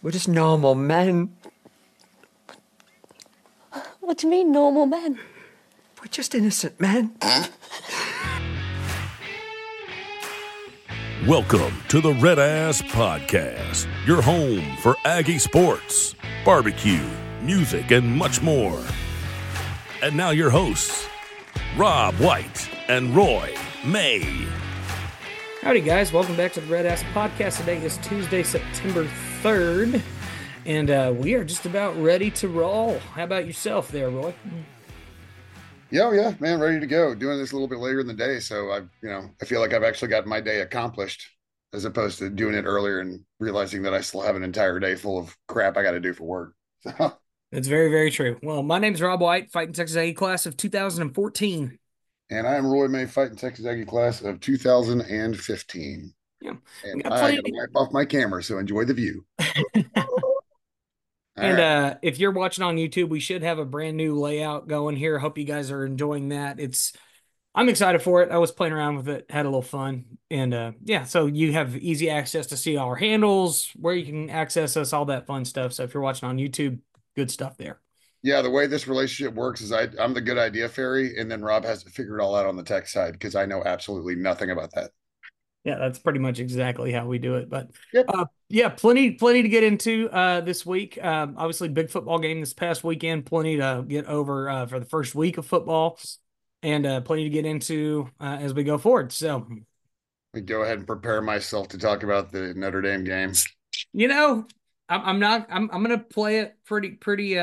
We're just normal men. What do you mean, normal men? We're just innocent men. Welcome to the Red Ass Podcast, your home for Aggie sports, barbecue, music, and much more. And now your hosts, Rob White and Roy May. Howdy, guys. Welcome back to the Red Ass Podcast. Today is Tuesday, September 3rd, and we are just about ready to roll. How about yourself there, Roy? Yeah, man, ready to go. Doing this a little bit later in the day, so I feel like I've actually got my day accomplished as opposed to doing it earlier and realizing that I still have an entire day full of crap I got to do for work. So. It's very, very true. Well, my name's Rob White, Fighting Texas A class of 2014. And I am Roy May, Fighting Texas Aggie class of 2015. Yeah. And I got to wipe off my camera, so enjoy the view. If you're watching on YouTube, we should have a brand new layout going here. Hope you guys are enjoying that. I'm excited for it. I was playing around with it, had a little fun. And so you have easy access to see our handles, where you can access us, all that fun stuff. So if you're watching on YouTube, good stuff there. Yeah, the way this relationship works is I'm the good idea fairy, and then Rob has to figure it all out on the tech side because I know absolutely nothing about that. Yeah, that's pretty much exactly how we do it. But yep. Plenty to get into this week. Obviously, big football game this past weekend. Plenty to get over for the first week of football, and plenty to get into as we go forward. So, I go ahead and prepare myself to talk about the Notre Dame game. I'm gonna play it pretty.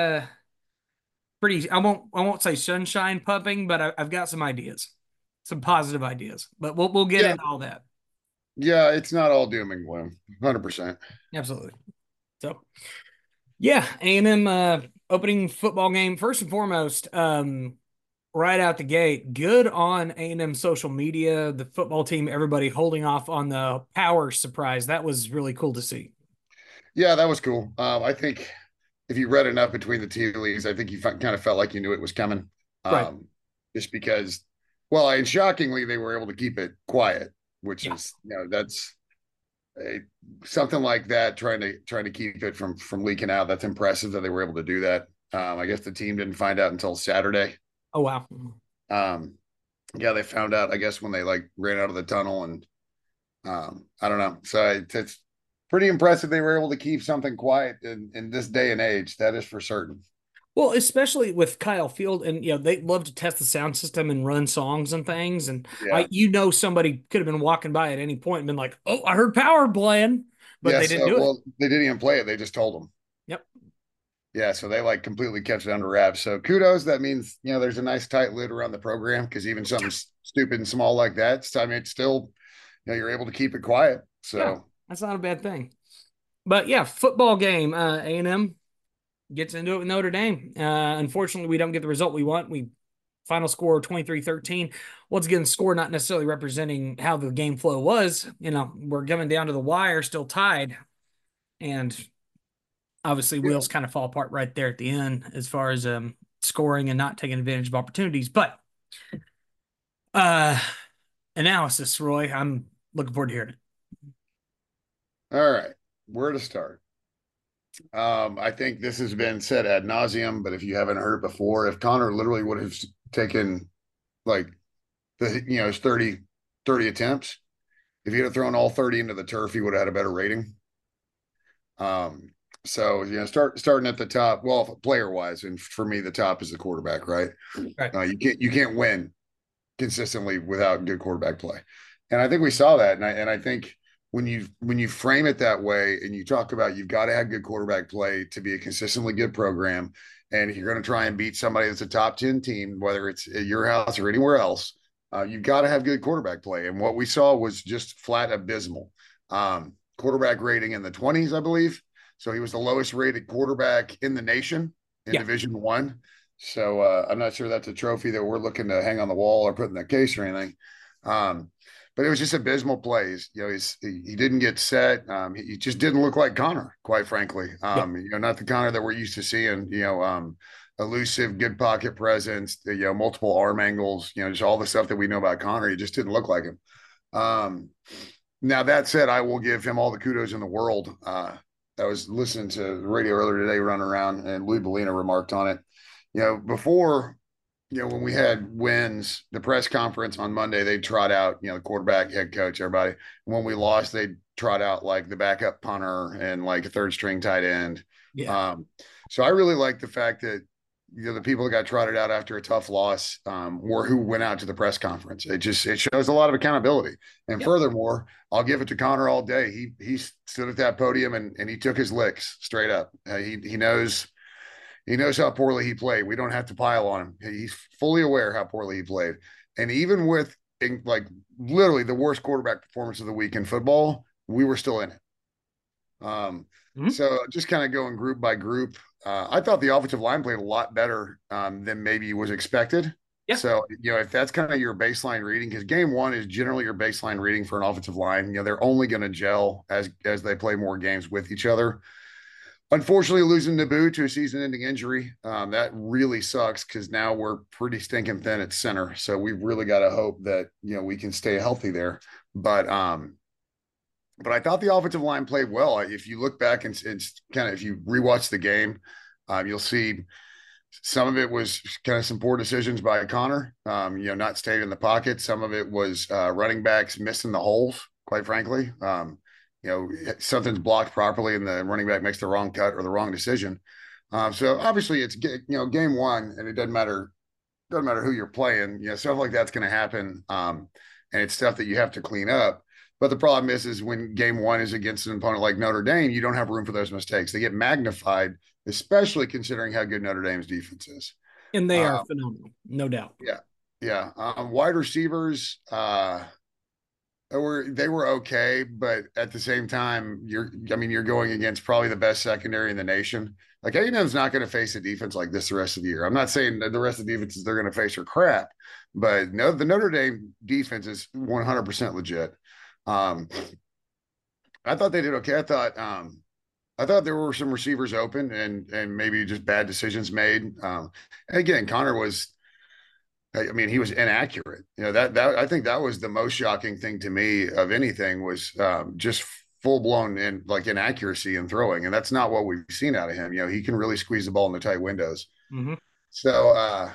I won't say sunshine pumping, but I've got some ideas, some positive ideas. But we'll get into all that. Yeah, it's not all doom and gloom, 100%. Absolutely. So, yeah, A&M opening football game. First and foremost, right out the gate, good on A&M social media, the football team, everybody holding off on the power surprise. That was really cool to see. Yeah, that was cool. I think if you read enough between the tea leaves, I think you kind of felt like you knew it was coming. Right. Just because, and shockingly, they were able to keep it quiet. Which is, that's something like that. Trying to keep it from leaking out. That's impressive that they were able to do that. I guess the team didn't find out until Saturday. Oh wow. They found out, I guess, when they ran out of the tunnel, and I don't know. So it's pretty impressive they were able to keep something quiet in this day and age. That is for certain. Well, especially with Kyle Field, and they love to test the sound system and run songs and things. And somebody could have been walking by at any point and been like, "Oh, I heard power playing," but they didn't do it. Well, they didn't even play it; they just told them. Yep. Yeah, so they completely kept it under wraps. So kudos. That means there's a nice tight lid around the program because even something stupid and small like that, it's still you're able to keep it quiet. So that's not a bad thing. But yeah, football game. A&M gets into it with Notre Dame. Unfortunately, we don't get the result we want. Final score 23-13. Once again, the score not necessarily representing how the game flow was. We're coming down to the wire, still tied. And obviously, wheels kind of fall apart right there at the end as far as scoring and not taking advantage of opportunities. But analysis, Roy, I'm looking forward to hearing it. All right. Where to start? I think this has been said ad nauseum, but if you haven't heard it before, if Connor literally would have taken his 30 attempts, if he had thrown all 30 into the turf, he would have had a better rating. Starting at the top, player wise, and for me, the top is the quarterback, right? Right. You can't win consistently without good quarterback play. And I think we saw that. And I think when you frame it that way and you talk about you've got to have good quarterback play to be a consistently good program, and if you're going to try and beat somebody that's a top 10 team, whether it's at your house or anywhere else, you've got to have good quarterback play. And what we saw was just flat abysmal. Quarterback rating in the 20s, I believe. So he was the lowest rated quarterback in the nation in Division I. So I'm not sure that's a trophy that we're looking to hang on the wall or put in the case or anything. But it was just abysmal plays. He didn't get set. He just didn't look like Connor, quite frankly. Not the Connor that we're used to seeing. Elusive, good pocket presence. Multiple arm angles. Just all the stuff that we know about Connor. He just didn't look like him. Now that said, I will give him all the kudos in the world I was listening to the radio earlier today, running around, and Lou Bellina remarked on it. Before, when we had wins, the press conference on Monday, they'd trot out, the quarterback, head coach, everybody. When we lost, they'd trot out like the backup punter and like a third string tight end. Yeah. So I really like the fact that, the people that got trotted out after a tough loss were who went out to the press conference. It shows a lot of accountability. And furthermore, I'll give it to Connor all day. He stood at that podium and he took his licks straight up. He knows how poorly he played. We don't have to pile on him. He's fully aware how poorly he played. And even with like literally the worst quarterback performance of the week in football, we were still in it. So just kind of going group by group. I thought the offensive line played a lot better than maybe was expected. Yeah. So, if that's kind of your baseline reading, because game one is generally your baseline reading for an offensive line, they're only going to gel as they play more games with each other. Unfortunately, losing Naboo to a season-ending injury, that really sucks because now we're pretty stinking thin at center. So we've really got to hope that, we can stay healthy there. But I thought the offensive line played well. If you look back and kind of, if you rewatch the game, you'll see some of it was kind of some poor decisions by Connor, not staying in the pocket. Some of it was running backs missing the holes, quite frankly. Something's blocked properly and the running back makes the wrong cut or the wrong decision. So obviously it's, game one, and it doesn't matter who you're playing, stuff like that's going to happen. And it's stuff that you have to clean up. But the problem is when game one is against an opponent like Notre Dame, you don't have room for those mistakes. They get magnified, especially considering how good Notre Dame's defense is. And they are phenomenal, no doubt. Yeah. Yeah. Wide receivers, they were okay, but at the same time, you're going against probably the best secondary in the nation. Like A&M's not going to face a defense like this the rest of the year. I'm not saying that the rest of the defenses they're going to face are crap, but no, the Notre Dame defense is 100% legit. I thought they did okay. I thought there were some receivers open and maybe just bad decisions made. Again, Connor was, he was inaccurate. That I think that was the most shocking thing to me of anything was just full blown inaccuracy in throwing, and that's not what we've seen out of him. He can really squeeze the ball in the tight windows. Mm-hmm. So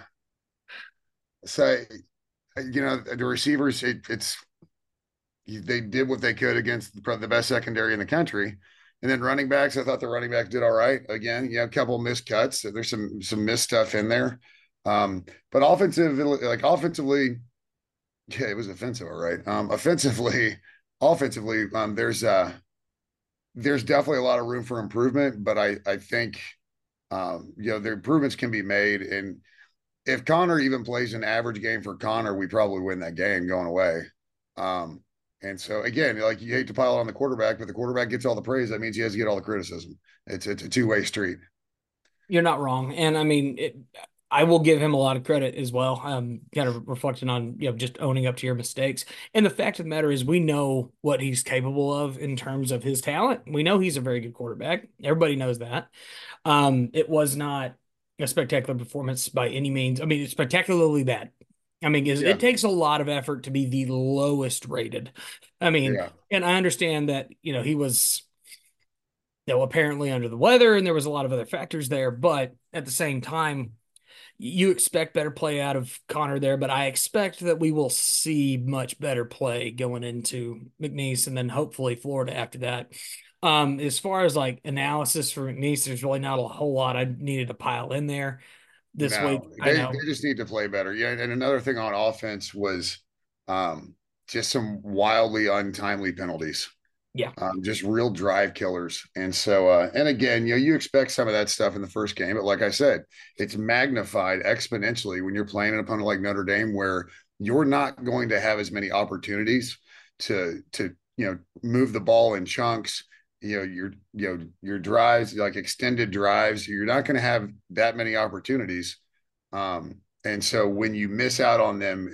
the receivers, they did what they could against the best secondary in the country. And then running backs, I thought the running backs did all right. Again, a couple of missed cuts. So there's some missed stuff in there. But offensively, yeah, it was offensive, all right. Offensively, there's definitely a lot of room for improvement, but I think the improvements can be made. And if Connor even plays an average game for Connor, we probably win that game going away. And so again, you hate to pile on the quarterback, but the quarterback gets all the praise. That means he has to get all the criticism. It's a two-way street. You're not wrong. And I will give him a lot of credit as well. Kind of reflecting on, just owning up to your mistakes. And the fact of the matter is we know what he's capable of in terms of his talent. We know he's a very good quarterback. Everybody knows that. It was not a spectacular performance by any means. It's spectacularly bad. It takes a lot of effort to be the lowest rated. And I understand that, he was, apparently under the weather and there was a lot of other factors there, but at the same time, you expect better play out of Connor there, but I expect that we will see much better play going into McNeese and then hopefully Florida after that. As far as analysis for McNeese, there's really not a whole lot I needed to pile in there. This week, they just need to play better. Yeah, and another thing on offense was just some wildly untimely penalties. Yeah, just real drive killers. And so, and again, you expect some of that stuff in the first game, but like I said, it's magnified exponentially when you're playing an opponent like Notre Dame, where you're not going to have as many opportunities to move the ball in chunks. Your drives, like extended drives, you're not going to have that many opportunities. And so when you miss out on them,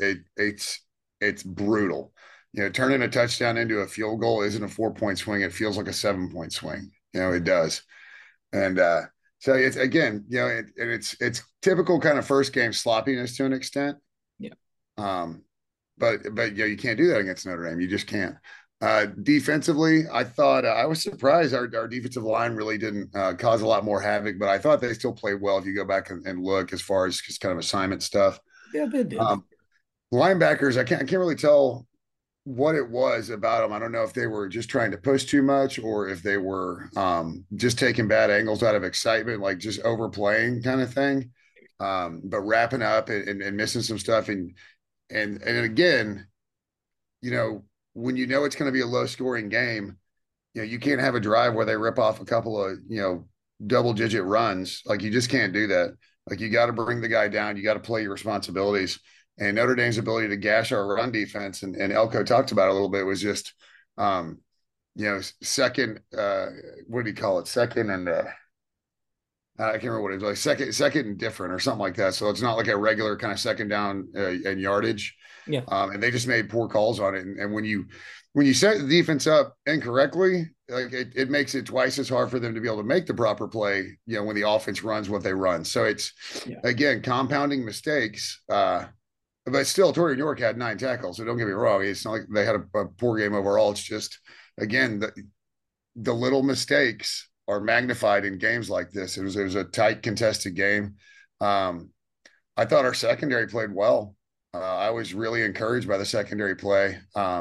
it's brutal. Turning a touchdown into a field goal isn't a 4-point swing. It feels like a 7-point swing. It does. And so it's, again, it's typical kind of first game sloppiness to an extent. Yeah. But you can't do that against Notre Dame. You just can't. Defensively, I thought I was surprised our defensive line really didn't cause a lot more havoc, but I thought they still played well if you go back and look as far as just kind of assignment stuff. Yeah, they did. Linebackers, I can't really tell what it was about them. I don't know if they were just trying to push too much or if they were just taking bad angles out of excitement, like just overplaying kind of thing. But wrapping up and missing some stuff. And again, you know, when you know it's going to be a low scoring game, you know, you can't have a drive where they rip off a couple of, you know, double digit runs. Like you just can't do that. Like you got to bring the guy down. You got to play your responsibilities. And Notre Dame's ability to gash our run defense, and Elko talked about it a little bit, was just, you know, second, what do you call it? Second and I can't remember what it was, like second and different or something like that. So it's not like a regular kind of second down and yardage. Yeah. And they just made poor calls on it. And when you set the defense up incorrectly, like it makes it twice as hard for them to be able to make the proper play, you know, when the offense runs what they run. So it's, again, compounding mistakes. But still, Torian York had 9 tackles. So don't get me wrong. It's not like they had a poor game overall. It's just, again, the little mistakes are magnified in games like this. It was a tight, contested game. I thought our secondary played well. I was really encouraged by the secondary play.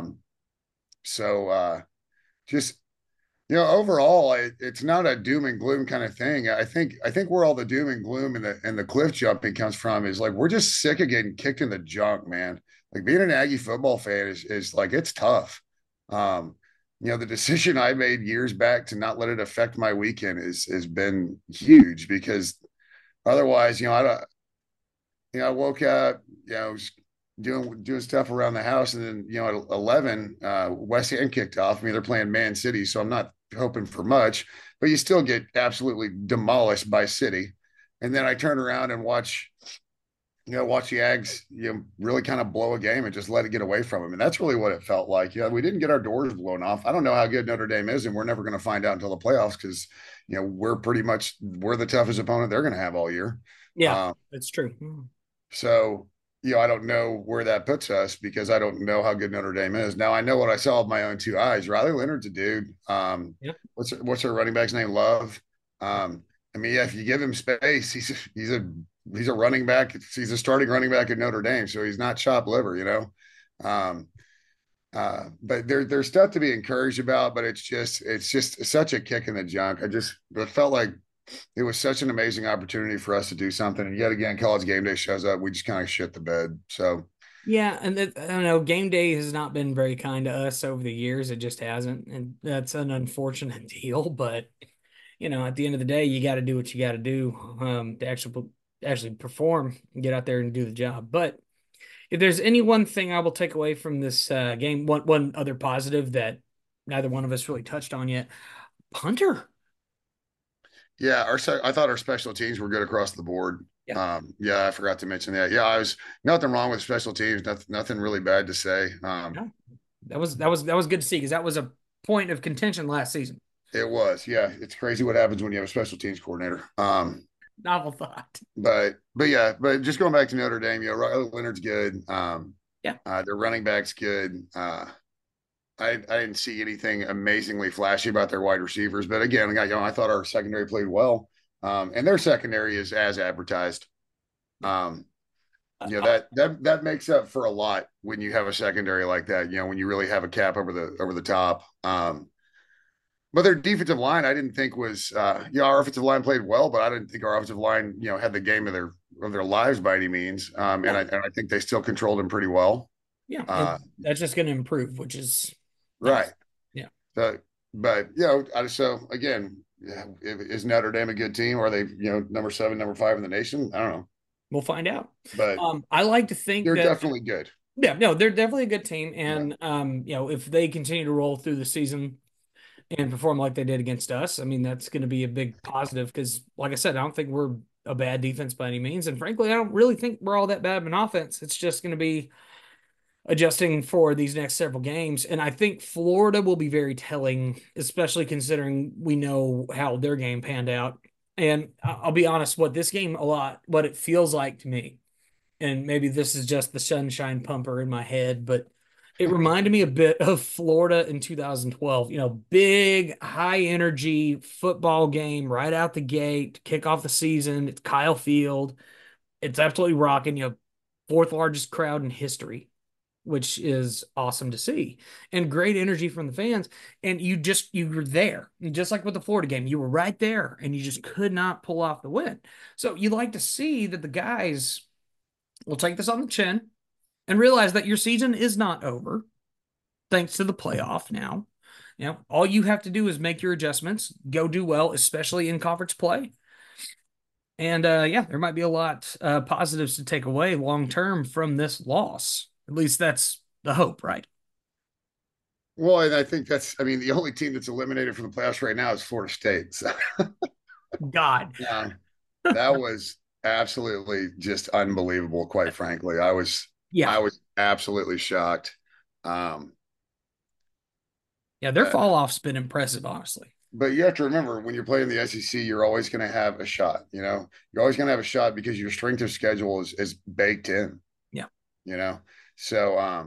Just, you know, overall, it's not a doom and gloom kind of thing. I think where all the doom and gloom and the cliff jumping comes from is like we're just sick of getting kicked in the junk, man. Like being an Aggie football fan is like it's tough. You know, the decision I made years back to not let it affect my weekend has been huge because otherwise, you know, I woke up, you know, doing stuff around the house, and then, you know, at 11, West Ham kicked off. I mean, they're playing Man City, so I'm not hoping for much, but you still get absolutely demolished by City. And then I turn around and watch the Ags, you know, really kind of blow a game and just let it get away from them. And that's really what it felt like. Yeah, we didn't get our doors blown off. I don't know how good Notre Dame is, and we're never going to find out until the playoffs because, you know, we're the toughest opponent they're going to have all year. Yeah, that's true. So, you know, I don't know where that puts us because I don't know how good Notre Dame is. Now I know what I saw with my own 2 eyes. Riley Leonard's a dude. What's her running back's name? Love. I mean, yeah, if you give him space, he's a running back. He's a starting running back at Notre Dame, so he's not chopped liver, you know. But there's stuff to be encouraged about, but it's just such a kick in the junk. It felt like it was such an amazing opportunity for us to do something. And yet again, College Game Day shows up. We just kind of shit the bed. So, yeah. And I don't know, Game Day has not been very kind to us over the years. It just hasn't. And that's an unfortunate deal. But, you know, at the end of the day, you got to do what you got to do to actually perform and get out there and do the job. But if there's any one thing I will take away from this game, one other positive that neither one of us really touched on yet, punter. Yeah, I thought our special teams were good across the board. Yeah. I forgot to mention that. Yeah, I was nothing wrong with special teams. Nothing really bad to say. No, that was good to see because that was a point of contention last season. It was. Yeah, it's crazy what happens when you have a special teams coordinator. Novel thought. But just going back to Notre Dame, you know, Riley Leonard's good. Their running back's good. I didn't see anything amazingly flashy about their wide receivers, but again, you know, I thought our secondary played well, and their secondary is as advertised. You know, that makes up for a lot when you have a secondary like that. You know, when you really have a cap over the top. But their defensive line, I didn't think was. Our offensive line played well, but I didn't think our offensive line, you know, had the game of their lives by any means. And I think they still controlled them pretty well. Yeah, that's just going to improve, which is. Right. Yeah. But you know, so again, is Notre Dame a good team? Or are they, you know, number 7, number 5 in the nation? I don't know. We'll find out. But I like to think they're definitely good. Yeah, no, they're definitely a good team. And you know, if they continue to roll through the season and perform like they did against us, I mean, that's going to be a big positive because, like I said, I don't think we're a bad defense by any means. And frankly, I don't really think we're all that bad of an offense. It's just going to be adjusting for these next several games. And I think Florida will be very telling, especially considering we know how their game panned out. And I'll be honest, what it feels like to me, and maybe this is just the sunshine pumper in my head, but It reminded me a bit of Florida in 2012. Big, high energy football game right out the gate to kick off the season. It's Kyle Field. It's absolutely rocking. Fourth largest crowd in history, which is awesome to see, and great energy from the fans. And you were there, and just like with the Florida game, you were right there, and you just could not pull off the win. So you like to see that the guys will take this on the chin and realize that your season is not over thanks to the playoff now. All you have to do is make your adjustments, go do well, especially in conference play. And there might be a lot positives to take away long term from this loss. At least that's the hope, right? Well, and I think the only team that's eliminated from the playoffs right now is Florida State. So, God. That was absolutely just unbelievable, quite frankly. I was absolutely shocked. Their fall off's been impressive, honestly. But you have to remember, when you're playing the SEC, you're always going to have a shot. You're always going to have a shot because your strength of schedule is baked in. Yeah. So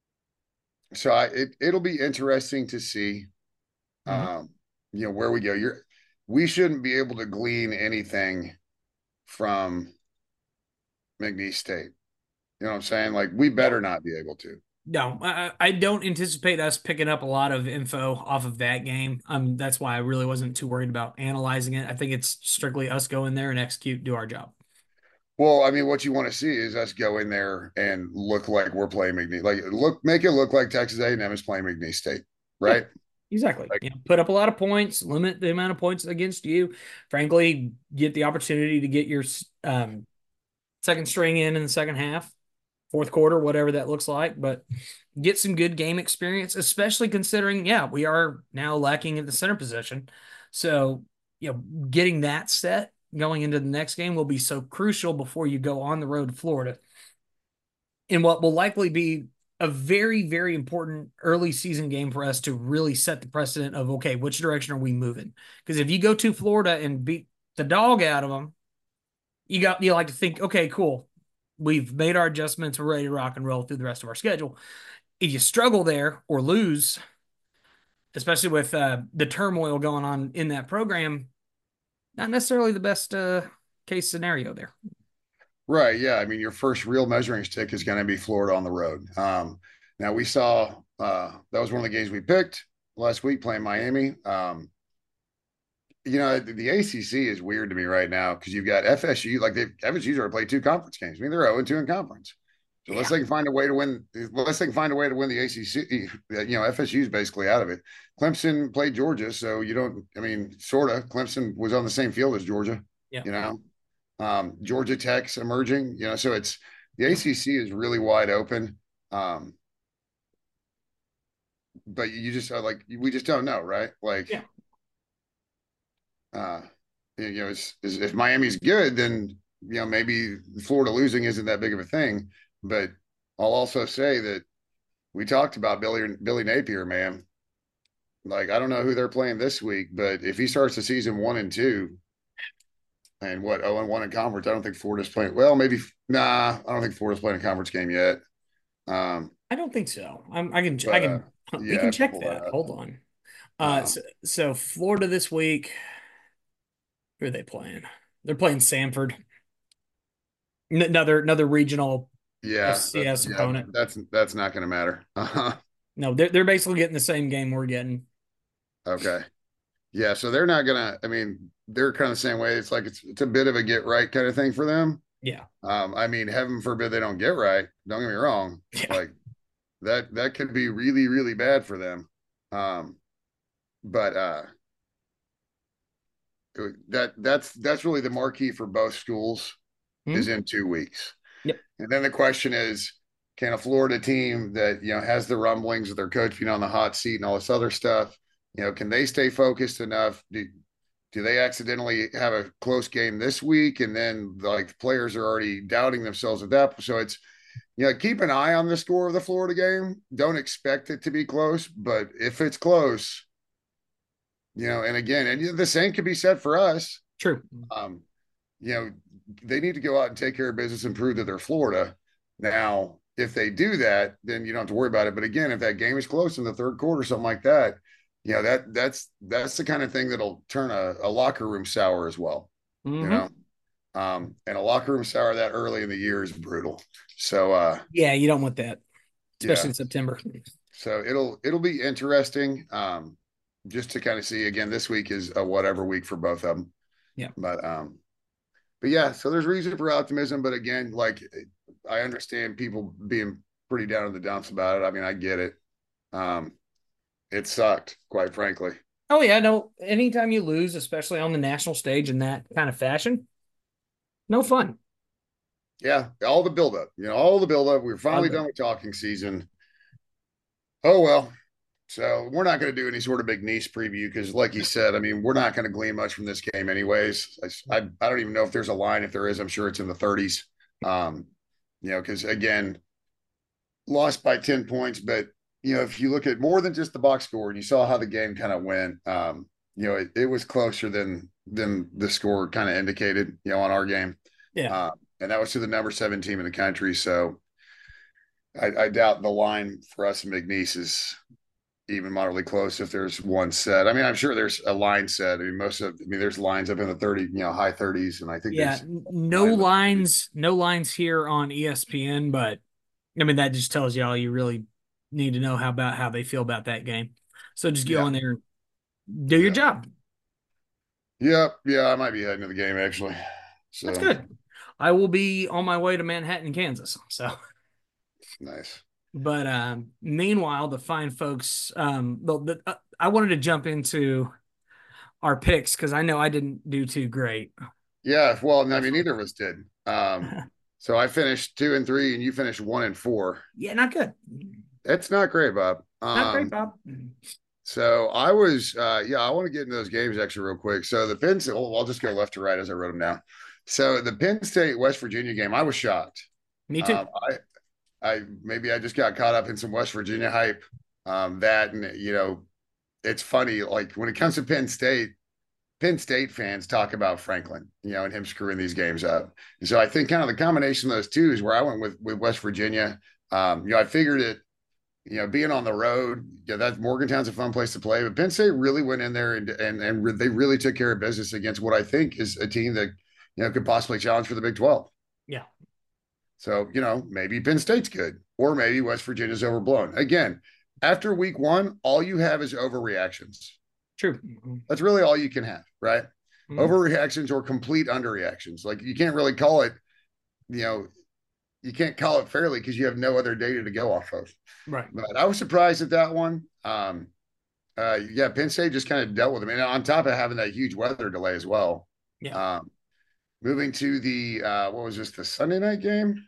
it'll be interesting to see, where we go. We shouldn't be able to glean anything from McNeese State. You know what I'm saying? Like, we better not be able to. No, I don't anticipate us picking up a lot of info off of that game. That's why I really wasn't too worried about analyzing it. I think it's strictly us go in there and execute, do our job. Well, I mean, what you want to see is us go in there and look like we're playing McNeese. Make it look like Texas A&M is playing McNeese State, right? Yeah, exactly. Put up a lot of points, limit the amount of points against you. Frankly, get the opportunity to get your second string in the second half, fourth quarter, whatever that looks like, but get some good game experience, especially considering, we are now lacking at the center position. So, getting that set going into the next game will be so crucial before you go on the road to Florida in what will likely be a very, very important early season game for us to really set the precedent of, okay, which direction are we moving? Because if you go to Florida and beat the dog out of them, you like to think, okay, cool. We've made our adjustments. We're ready to rock and roll through the rest of our schedule. If you struggle there or lose, especially with the turmoil going on in that program, not necessarily the best case scenario there. Right. Yeah. I mean, your first real measuring stick is going to be Florida on the road. Now, we saw that was one of the games we picked last week playing Miami. The ACC is weird to me right now because you've got FSU. FSU's already played 2 conference games. I mean, they're 0-2 in conference. So unless they can find a way to win, the ACC, FSU's basically out of it. Clemson played Georgia, so sort of. Clemson was on the same field as Georgia. Yeah. Georgia Tech's emerging. So it's the ACC is really wide open. But you just we just don't know, right? If Miami's good, then maybe Florida losing isn't that big of a thing. But I'll also say that we talked about Billy Napier, man. I don't know who they're playing this week, but if he starts the season 1-2 and 0-1 in conference, I don't think Florida's playing. Well, maybe I don't think Florida's playing a conference game yet. I don't think so. We can check that. Hold on. So Florida this week. Who are they playing? They're playing Samford. Another regional FCS opponent. That's not going to matter. No, they're basically getting the same game we're getting. Okay. Yeah, so they're not going to, they're kind of the same way. It's like it's a bit of a get right kind of thing for them. Yeah. Heaven forbid they don't get right. Don't get me wrong. Yeah. That could be really, really bad for them. But that's really the marquee for both schools is in 2 weeks. Yep. And then the question is, can a Florida team that has the rumblings of their coach being on the hot seat and all this other stuff, can they stay focused enough? Do they accidentally have a close game this week and then the players are already doubting themselves at that? So it's keep an eye on the score of the Florida game. Don't expect it to be close, but if it's close, and again, the same could be said for us. True. They need to go out and take care of business and prove that they're Florida. Now, if they do that, then you don't have to worry about it. But again, if that game is close in the third quarter, something like that, that's the kind of thing that'll turn a locker room sour as well. Mm-hmm. And a locker room sour that early in the year is brutal. So yeah, you don't want that, especially yeah. in September. So it'll be interesting. Just to kind of see again, this week is a whatever week for both of them. Yeah. But yeah, so there's reason for optimism. But again, like I understand people being pretty down in the dumps about it. I mean, I get it. It sucked, quite frankly. Oh yeah, no. Anytime you lose, especially on the national stage in that kind of fashion, no fun. Yeah, all the buildup. All the buildup. We're finally done with talking season. Oh well. So we're not going to do any sort of big niche preview because, like you said, I mean, we're not going to glean much from this game, anyways. I don't even know if there's a line. If there is, I'm sure it's in the 30s. Because again, lost by 10 points, but if you look at more than just the box score and you saw how the game kind of went, it was closer than the score kind of indicated, on our game. Yeah. And that was to the number 7 team in the country. So I doubt the line for us in McNeese is even moderately close if there's one set. I mean, I'm sure there's a line set. I mean, there's lines up in the 30, high 30s. And I think no lines here on ESPN, but I mean, that just tells y'all you really need to know how they feel about that game. So just go in there and do your job. Yeah. I might be heading to the game actually. So that's good. I will be on my way to Manhattan, Kansas. So nice. But meanwhile, the fine folks, I wanted to jump into our picks because I know I didn't do too great. Yeah, well, I mean, neither of us did. So I finished 2 and 3, and you finished 1 and 4. Yeah, not good. That's not great, Bob. Not great, Bob. So I was, I want to get into those games actually real quick. So the Penn State, I'll just go left to right as I wrote them down. So the Penn State West Virginia game, I was shocked. Me too. Maybe I just got caught up in some West Virginia hype. It's funny, like when it comes to Penn State fans talk about Franklin, and him screwing these games up. And so I think kind of the combination of those two is where I went with West Virginia. I figured it, being on the road, that Morgantown's a fun place to play, but Penn State really went in there and they really took care of business against what I think is a team that, could possibly challenge for the Big 12. Yeah. So, maybe Penn State's good, or maybe West Virginia's overblown. Again, after week 1, all you have is overreactions. True. That's really all you can have, right? Mm-hmm. Overreactions or complete underreactions. Like you can't really call it, you can't call it fairly because you have no other data to go off of. Right. But I was surprised at that one. Penn State just kind of dealt with them. And on top of having that huge weather delay as well. Yeah. Moving to the what was this, the Sunday night game?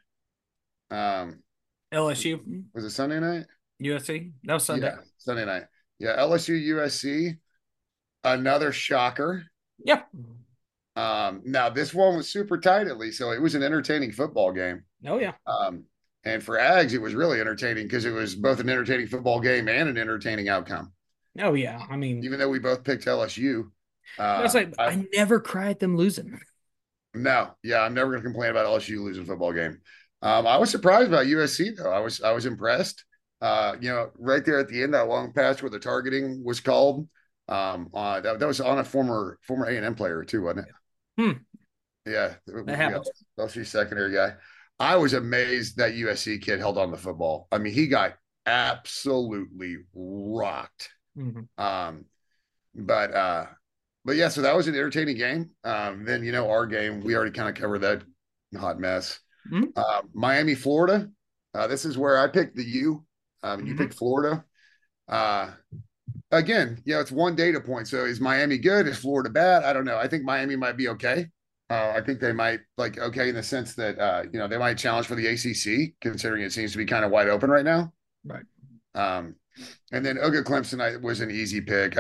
LSU. Was it Sunday night? USC? That was Sunday. Yeah, Sunday night. Yeah, LSU USC. Another shocker. Yeah. Now this one was super tight at least, so it was an entertaining football game. Oh yeah. And for Ags, it was really entertaining because it was both an entertaining football game and an entertaining outcome. Oh yeah. I mean, even though we both picked LSU, I never cried them losing. No, yeah, I'm never going to complain about LSU losing a football game. I was surprised about USC though. I was impressed. Right there at the end, that long pass where the targeting was called. That was on a former A&M player too, wasn't it? Yeah, that happens. LSU secondary guy. I was amazed that USC kid held on the football. I mean, he got absolutely rocked. Mm-hmm. But yeah, so that was an entertaining game. Then, our game, we already kind of covered that hot mess. Mm-hmm. Miami, Florida. This is where I picked the U. You picked Florida. Again, it's one data point. So is Miami good? Is Florida bad? I don't know. I think Miami might be okay. I think they might okay in the sense that, they might challenge for the ACC, considering it seems to be kind of wide open right now. Right. And then Uga Clemson was an easy pick.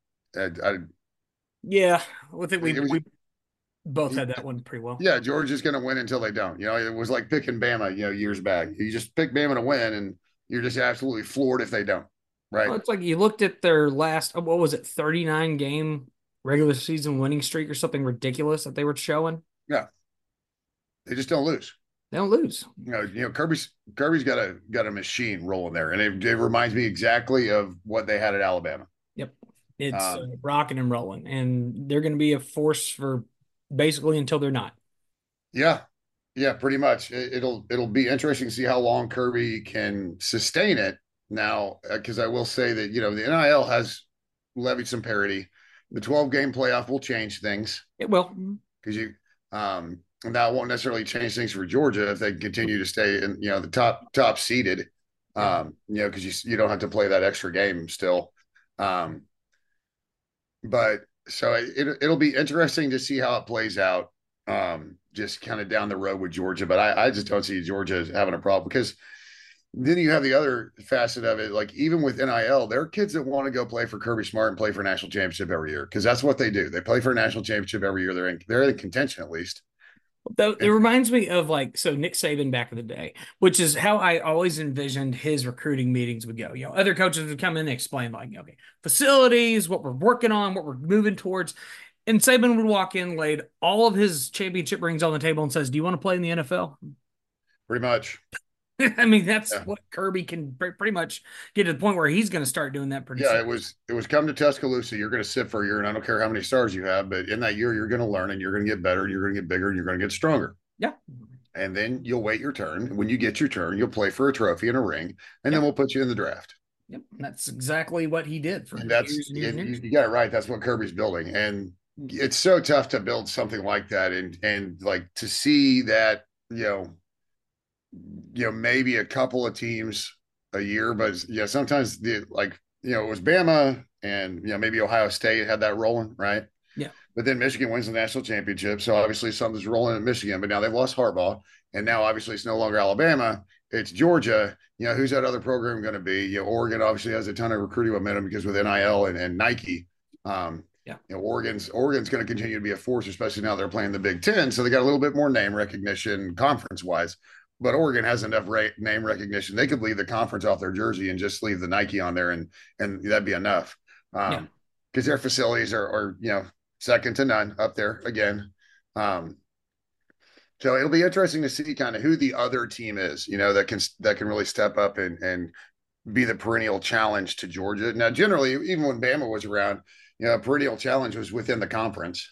Yeah, I think we both had that one pretty well. Yeah, Georgia's going to win until they don't. It was like picking Bama, years back. You just pick Bama to win, and you're just absolutely floored if they don't. Right? Well, it's like you looked at their last, what was it, 39 game regular season winning streak or something ridiculous that they were showing. Yeah, they just don't lose. They don't lose. Kirby's got a machine rolling there, and it reminds me exactly of what they had at Alabama. Yep. It's rocking and rolling, and they're going to be a force for basically until they're not. Yeah. Yeah, pretty much. It'll be interesting to see how long Kirby can sustain it now, because I will say that, the NIL has levied some parity. The 12-game playoff will change things. It will. Because that won't necessarily change things for Georgia if they continue to stay in, the top seeded, because you don't have to play that extra game still. But so it'll be interesting to see how it plays out. Just kind of down the road with Georgia, but I just don't see Georgia having a problem, because then you have the other facet of it. Like, even with NIL, there are kids that want to go play for Kirby Smart and play for a national championship every year, because that's what they do. They play for a national championship every year. They're in contention, at least. It reminds me of Nick Saban back in the day, which is how I always envisioned his recruiting meetings would go. Other coaches would come in and explain, okay, facilities, what we're working on, what we're moving towards. And Saban would walk in, laid all of his championship rings on the table, and says, "Do you want to play in the NFL?" Pretty much. I mean, that's what Kirby can pretty much get to the point where he's going to start doing that pretty soon. It was come to Tuscaloosa. You're going to sit for a year, and I don't care how many stars you have, but in that year, you're going to learn, and you're going to get better, and you're going to get bigger, and you're going to get stronger. Yeah. And then you'll wait your turn. When you get your turn, you'll play for a trophy and a ring, and then we'll put you in the draft. Yep. That's exactly what he did for years and years. You got it right. That's what Kirby's building. And it's so tough to build something like that, and like to see that, maybe a couple of teams a year, but sometimes it was Bama and maybe Ohio State had that rolling, right? Yeah. But then Michigan wins the national championship, so obviously something's rolling at Michigan. But now they've lost Harbaugh, and now obviously it's no longer Alabama, it's Georgia. Who's that other program going to be? Oregon obviously has a ton of recruiting momentum because with NIL and Nike. Oregon's going to continue to be a force, especially now they're playing the Big Ten, so they got a little bit more name recognition conference wise. But Oregon has enough name recognition; they could leave the conference off their jersey and just leave the Nike on there, and that'd be enough. Because their facilities are second to none up there again. So it'll be interesting to see kind of who the other team is, that can really step up and be the perennial challenge to Georgia. Now, generally, even when Bama was around, a perennial challenge was within the conference.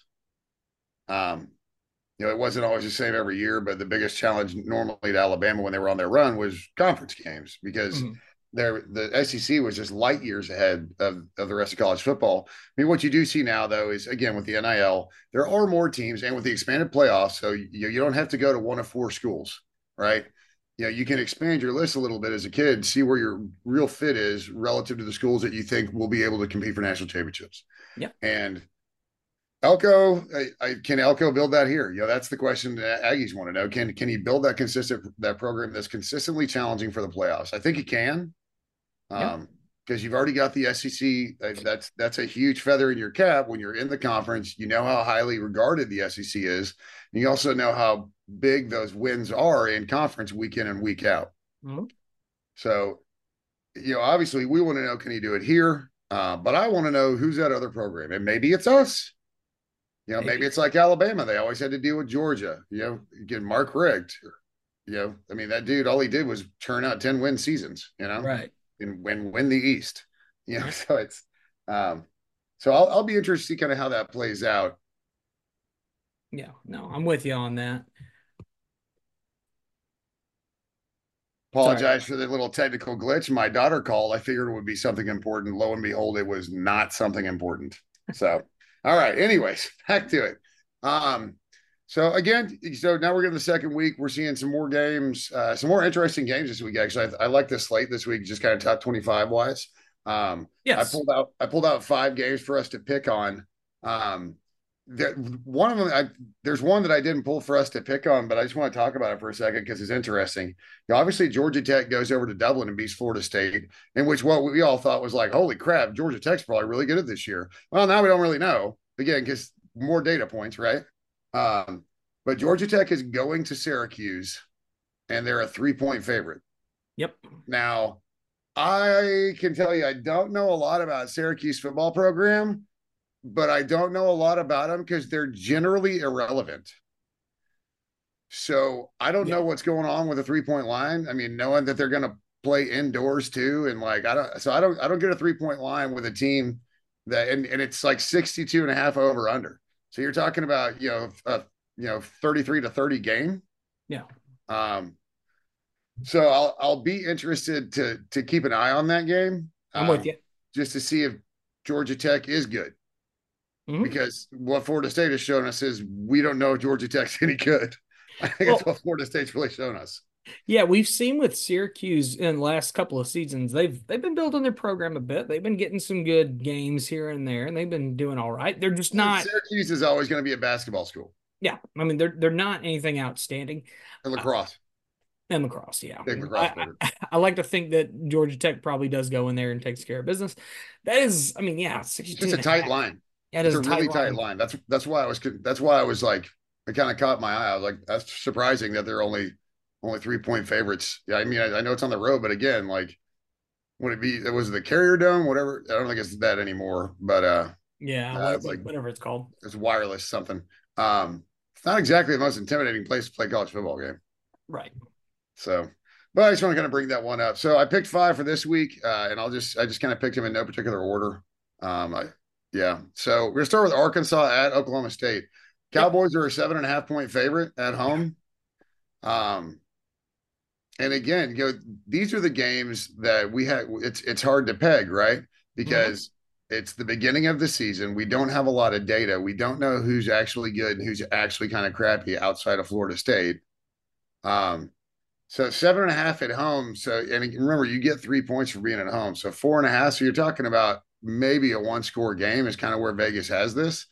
It wasn't always the same every year, but the biggest challenge normally to Alabama when they were on their run was conference games, because the SEC was just light years ahead of the rest of college football. I mean, what you do see now, though, is, again, with the NIL, there are more teams, and with the expanded playoffs, so you don't have to go to one of four schools, right? You can expand your list a little bit as a kid, see where your real fit is relative to the schools that you think will be able to compete for national championships. Yeah. And Elko, can Elko build that here? That's the question that Aggies want to know. Can he build that program that's consistently challenging for the playoffs? I think he can, because you've already got the SEC. That's a huge feather in your cap when you're in the conference. You know how highly regarded the SEC is. And you also know how big those wins are in conference week in and week out. Mm-hmm. So, obviously we want to know, can he do it here? But I want to know who's that other program, and maybe it's us. Maybe it's like Alabama. They always had to deal with Georgia. Get Mark Richt. I mean, that dude, all he did was churn out 10-win seasons. Right, and win the East. So it's so I'll be interested to see kind of how that plays out. Yeah, no, I'm with you on that. Apologize for the little technical glitch. My daughter called. I figured it would be something important. Lo and behold, it was not something important. So. All right. Anyways, back to it. So now we're getting the second week. We're seeing some more games, some more interesting games this week. Actually, I like the slate this week, just kind of top 25 wise. Yes. I pulled out 5 games for us to pick on. One of them, there's one that I didn't pull for us to pick on, but I just want to talk about it for a second because it's interesting. Obviously, Georgia Tech goes over to Dublin and beats Florida State, in which what we all thought was like, holy crap, Georgia Tech's probably really good at this year. Well, now we don't really know, again, because more data points, right? But Georgia Tech is going to Syracuse, and they're a 3-point favorite. Yep. Now, I can tell you I don't know a lot about Syracuse football program, but I don't know a lot about them because they're generally irrelevant. So I don't Yeah. know what's going on with the 3-point line. I mean, knowing that they're going to play indoors too. And like, I don't get a 3-point line with a team that, and it's like 62.5 over under. So you're talking about, 33 to 30 game. Yeah. Um, so I'll be interested to keep an eye on that game. I'm with you. Just to see if Georgia Tech is good. Mhm. Because what Florida State has shown us is we don't know if Georgia Tech's any good. I think that's what Florida State's really shown us. Yeah, we've seen with Syracuse in the last couple of seasons, they've been building their program a bit. They've been getting some good games here and there, and they've been doing all right. They're just not. Syracuse is always going to be a basketball school. Yeah, I mean they're not anything outstanding. And lacrosse. And lacrosse, yeah. Big lacrosse I like to think that Georgia Tech probably does go in there and takes care of business. That is, I mean, yeah, It's just a tight line. Yeah, it it's is a really tight line. That's why I was like, it kind of caught my eye. I was like, that's surprising that they're only 3-point favorites. Yeah, I mean, I know it's on the road, but again, like, would it was the Carrier Dome, whatever? I don't think it's that anymore, but yeah, it's like whatever it's called. It's wireless something. It's not exactly the most intimidating place to play college football game. Right. So, but I just want to kind of bring that one up. So I picked 5 for this week, and I just kind of picked them in no particular order. So we're gonna start with Arkansas at Oklahoma State. Cowboys are a 7.5-point favorite at home. And again, these are the games that we had. It's hard to peg, right? Because it's the beginning of the season. We don't have a lot of data. We don't know who's actually good and who's actually kind of crappy outside of Florida State. So 7.5 at home. So, and remember, you get 3 points for being at home. So 4.5. So you're talking about maybe a 1-score game is kind of where Vegas has this.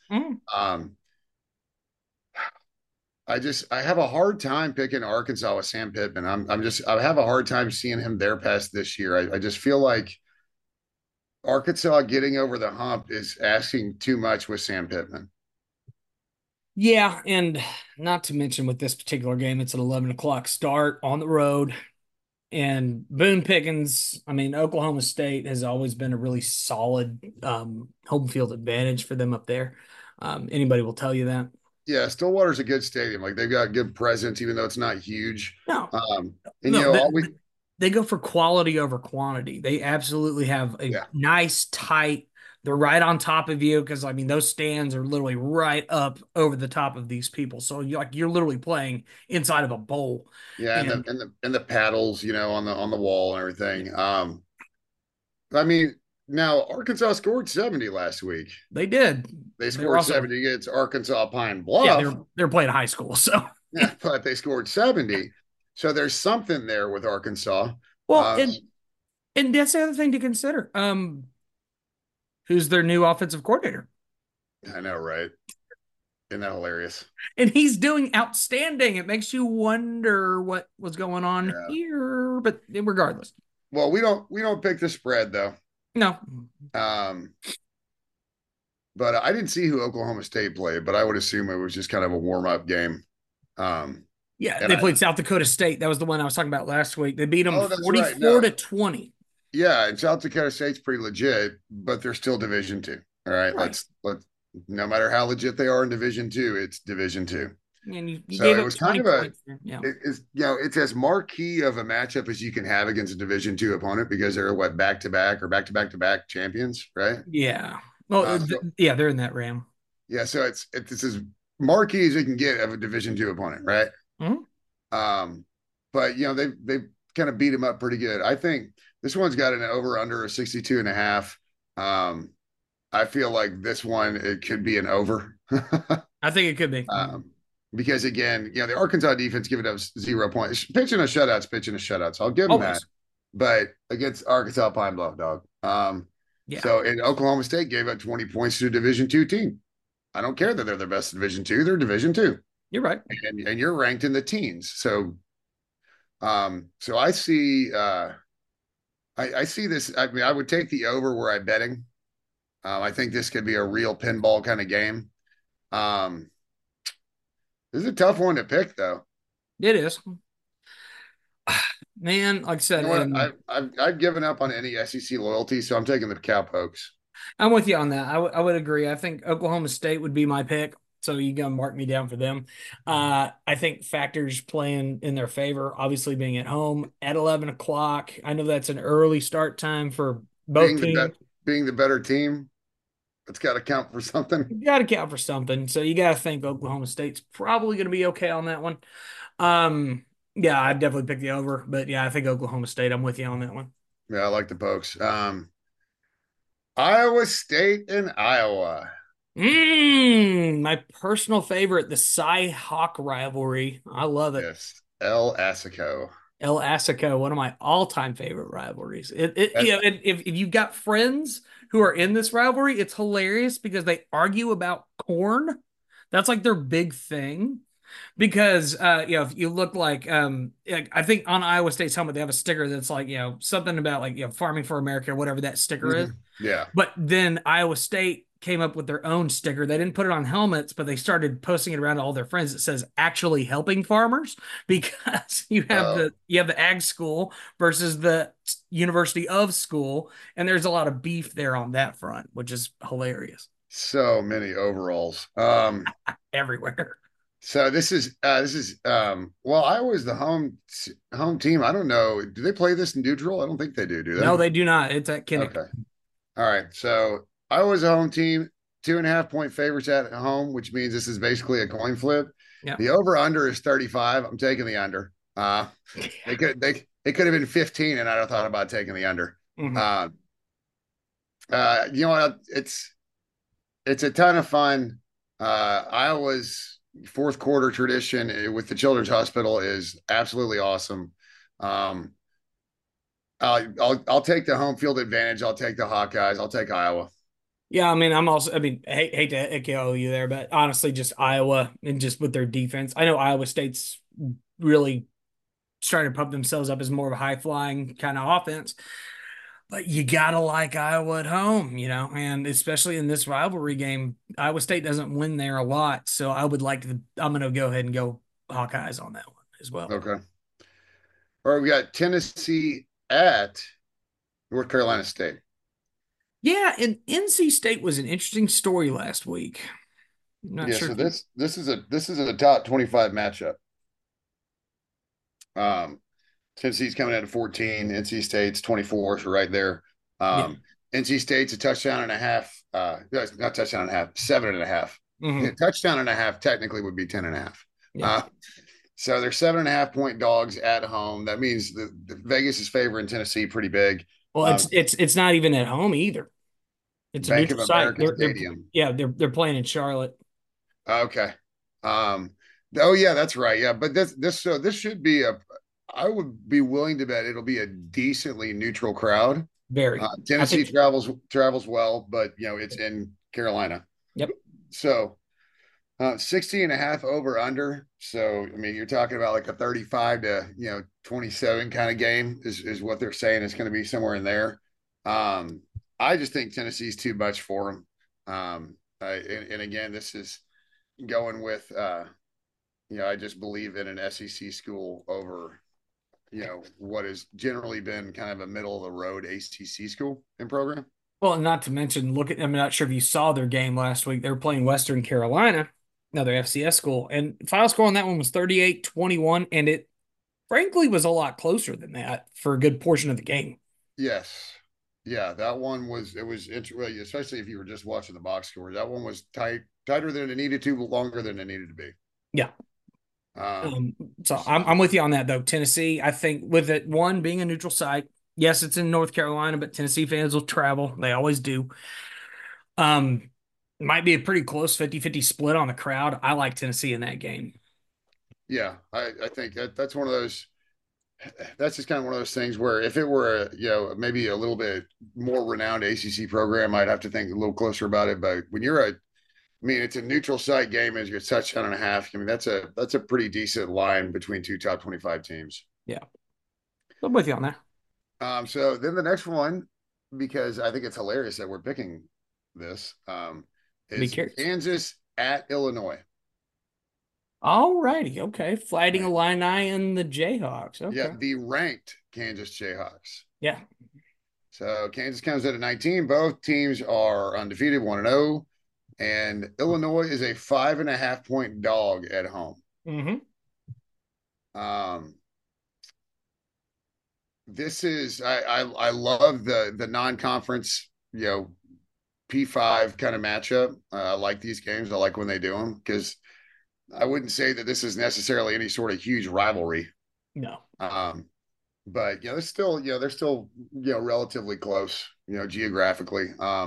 I have a hard time picking Arkansas with Sam Pittman. I have a hard time seeing him there past this year. I just feel like Arkansas getting over the hump is asking too much with Sam Pittman. Yeah, and not to mention with this particular game, it's an 11 o'clock start on the road. And Boone Pickens, I mean, Oklahoma State has always been a really solid home field advantage for them up there. Anybody will tell you that. Yeah, Stillwater's a good stadium. Like they've got good presence, even though it's not huge. No, they go for quality over quantity. They absolutely have a nice, tight. They're right on top of you because I mean those stands are literally right up over the top of these people. So you're literally playing inside of a bowl. Yeah, and the paddles, on the wall and everything. I mean, now Arkansas scored 70 last week. They did. They scored 70 against Arkansas Pine Bluff. Yeah, they're playing high school, so yeah, but they scored 70. So there's something there with Arkansas. Well, and that's the other thing to consider. Who's their new offensive coordinator? I know, right? Isn't that hilarious? And he's doing outstanding. It makes you wonder what was going on here, but regardless. Well, we don't pick the spread though. No. But I didn't see who Oklahoma State played, but I would assume it was just kind of a warm-up game. Yeah, they played South Dakota State. That was the one I was talking about last week. They beat them 44 to 20. Yeah, and South Dakota State's pretty legit, but they're still Division II. All right. Let's no matter how legit they are in Division II, it's Division II. And you so gave it was kind of it's as marquee of a matchup as you can have against a Division II opponent because they're back-to-back or back-to-back champions, right? Yeah. Well, they're in that RAM. Yeah, so it's as marquee as you can get of a Division II opponent, right? Mm-hmm. But they've kind of beat him up pretty good. I think this one's got an over/under of 62.5. I feel like this one it could be an over. I think it could be. Because again, the Arkansas defense giving up 0 points. Pitching a shutout. So I'll give them that. But against Arkansas Pine Bluff, dog. So in Oklahoma State gave up 20 points to a Division II team. I don't care that they're the best Division II. They're Division II. You're right. And you're ranked in the teens. So I see I see this. I mean, I would take the over where I'm betting. I think this could be a real pinball kind of game. This is a tough one to pick, though. It is. Man, like I said, I've given up on any SEC loyalty, so I'm taking the Cowpokes. I'm with you on that. I would agree. I think Oklahoma State would be my pick. So you gonna mark me down for them. I think factors playing in their favor, obviously being at home at 11 o'clock. I know that's an early start time for both teams. Being the better team, it's got to count for something. You got to count for something. So you got to think Oklahoma State's probably going to be okay on that one. Yeah, I'd definitely pick the over, but yeah, I think Oklahoma State. I'm with you on that one. Yeah, I like the Pokes. Iowa State and Iowa. My personal favorite, the Cy-Hawk rivalry. I love it. Yes, El Assico. El Assico, one of my all-time favorite rivalries. If you've got friends who are in this rivalry, it's hilarious because they argue about corn. That's like their big thing. Because if you look like I think on Iowa State's helmet they have a sticker that's like something about like farming for America or whatever that sticker is. Yeah. But then Iowa State came up with their own sticker. They didn't put it on helmets, but they started posting it around to all their friends. It says actually helping farmers because you have the ag school versus the University of School, and there's a lot of beef there on that front, which is hilarious. So many overalls. Everywhere. So this is Iowa's the home team. I don't know. Do they play this in neutral? I don't think they do. Do they? No, they do not. It's at Kinnick. Okay. All right. So Iowa's a home team, 2.5-point favorites at home, which means this is basically a coin flip. Yeah. The over under is 35. I'm taking the under. It could have been 15, and I'd have thought about taking the under. Mm-hmm. You know what? It's a ton of fun. Iowa's fourth quarter tradition with the Children's Hospital is absolutely awesome. I'll take the home field advantage. I'll take the Hawkeyes. I'll take Iowa. Yeah, I hate to echo you there, but honestly, just Iowa and just with their defense. I know Iowa State's really starting to pump themselves up as more of a high flying kind of offense. But you gotta like Iowa at home, and especially in this rivalry game, Iowa State doesn't win there a lot. So I would I'm gonna go ahead and go Hawkeyes on that one as well. Okay. All right, we got Tennessee at North Carolina State. Yeah, and NC State was an interesting story last week. I'm not sure. So this is a top 25 matchup. Tennessee's coming in at 14. NC State's 24, so right there. NC State's a touchdown and a half. Not touchdown and a half, 7.5. Mm-hmm. Yeah, touchdown and a half technically would be 10.5. Yeah. So they're 7.5-point dogs at home. That means the Vegas is favoring Tennessee pretty big. Well, it's not even at home either. It's Bank a of neutral site. America Stadium. They're playing in Charlotte. Okay. Oh yeah, that's right. Yeah, but this should be I would be willing to bet it'll be a decently neutral crowd. Very. Tennessee travels well, but it's in Carolina. Yep. So 60.5 over under. So you're talking about like a 35 to 27 kind of game is what they're saying. It's going to be somewhere in there. I just think Tennessee's too much for them. And again, this is going with I just believe in an SEC school over what has generally been kind of a middle of the road ACC school and program. Well, not to mention, I'm not sure if you saw their game last week. They were playing Western Carolina, another FCS school, and final score on that one was 38-21, and it frankly was a lot closer than that for a good portion of the game. Yes. Yeah, that one was especially if you were just watching the box score. That one was tighter than it needed to, but longer than it needed to be. Yeah. So I'm with you on that though. Tennessee, I think with it one being a neutral site, yes, it's in North Carolina, but Tennessee fans will travel. They always do. Might be a pretty close 50-50 split on the crowd. I like Tennessee in that game. Yeah, I think that's one of those. That's just kind of one of those things where if it were maybe a little bit more renowned ACC program, I'd have to think a little closer about it. But when you're it's a neutral site game as your touchdown and a half. That's a pretty decent line between two top 25 teams. Yeah. I'm with you on that. So then the next one, because I think it's hilarious that we're picking this, is Kansas at Illinois. All righty. Okay. Fighting Illini and the Jayhawks. Okay. Yeah. The ranked Kansas Jayhawks. Yeah. So Kansas comes in at 19. Both teams are undefeated, 1-0. and Illinois is a 5.5 point dog at home. Mm-hmm. Um, this is I love the non-conference, P5 kind of matchup. I like these games. I like when they do them because I wouldn't say that this is necessarily any sort of huge rivalry. No. But they're still relatively close, geographically.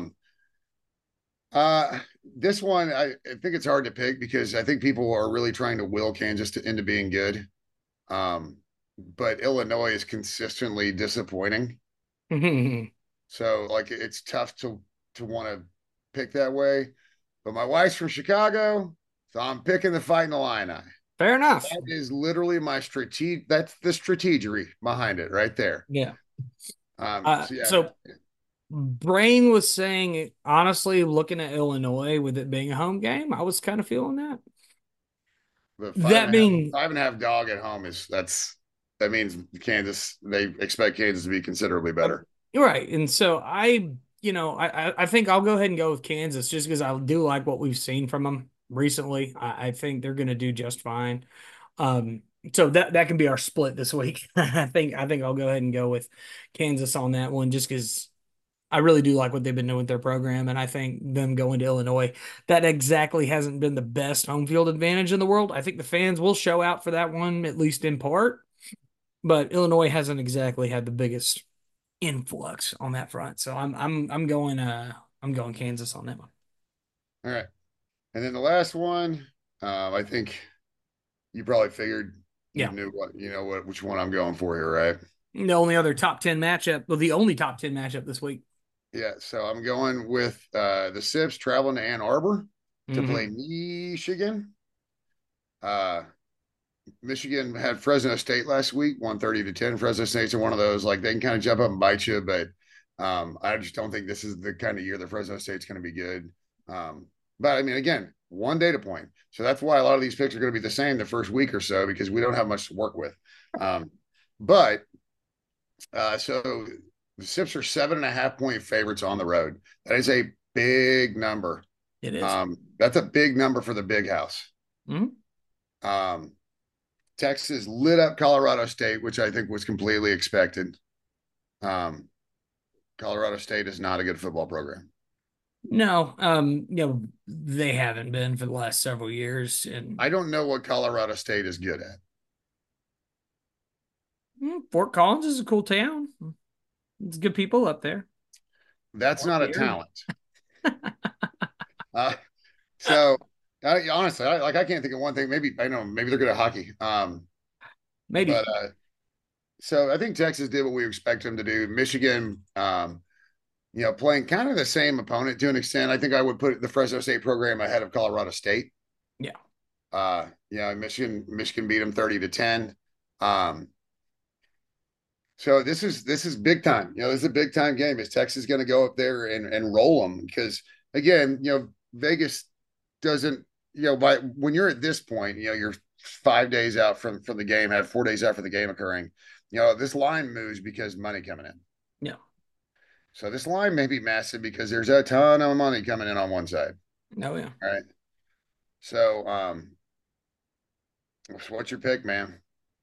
This one I think it's hard to pick because I think people are really trying to will Kansas into being good. But Illinois is consistently disappointing. So like it's tough to want to pick that way. But my wife's from Chicago, so I'm picking the Fighting Illini. Fair enough. That is literally my strategy. That's the strategery behind it right there. Yeah. So Brain was saying, honestly, looking at Illinois with it being a home game, I was kind of feeling that. That being 5.5 dog at home that means Kansas, they expect Kansas to be considerably better. Right. And so I think I'll go ahead and go with Kansas just because I do like what we've seen from them recently. I think they're going to do just fine. So that can be our split this week. I think I'll go ahead and go with Kansas on that one just because I really do like what they've been doing with their program, and I think them going to Illinois, that exactly hasn't been the best home field advantage in the world. I think the fans will show out for that one, at least in part, but Illinois hasn't exactly had the biggest influx on that front. So I'm going Kansas on that one. All right, and then the last one, I think you probably figured you knew which one I'm going for here, right? The only other top 10 matchup, well, the only top 10 matchup this week. Yeah, so I'm going with the Sips traveling to Ann Arbor to play Michigan. Michigan had Fresno State last week, 130-10. Fresno State's one of those, like they can kind of jump up and bite you, but I just don't think this is the kind of year that Fresno State's going to be good. But I mean, again, one data point. So that's why a lot of these picks are going to be the same the first week or so because we don't have much to work with. So the Sips are 7.5 point favorites on the road. That is a big number. It is. That's a big number for the big house. Mm-hmm. Texas lit up Colorado State, which I think was completely expected. Colorado State is not a good football program. No, they haven't been for the last several years. And I don't know what Colorado State is good at. Fort Collins is a cool town. It's good people up there. That's not a talent. So honestly, I can't think of one thing. Maybe they're good at hockey. Maybe. But so I think Texas did what we expect them to do. Michigan, playing kind of the same opponent to an extent. I think I would put the Fresno State program ahead of Colorado State. Yeah. Michigan beat them 30-10. So this is big time. This is a big time game. Is Texas going to go up there and roll them? Because again, Vegas doesn't, when you're at this point, you're 5 days out from the game, have 4 days after the game occurring. This line moves because money coming in. Yeah. So this line may be massive because there's a ton of money coming in on one side. Oh yeah. All right. So what's your pick, man?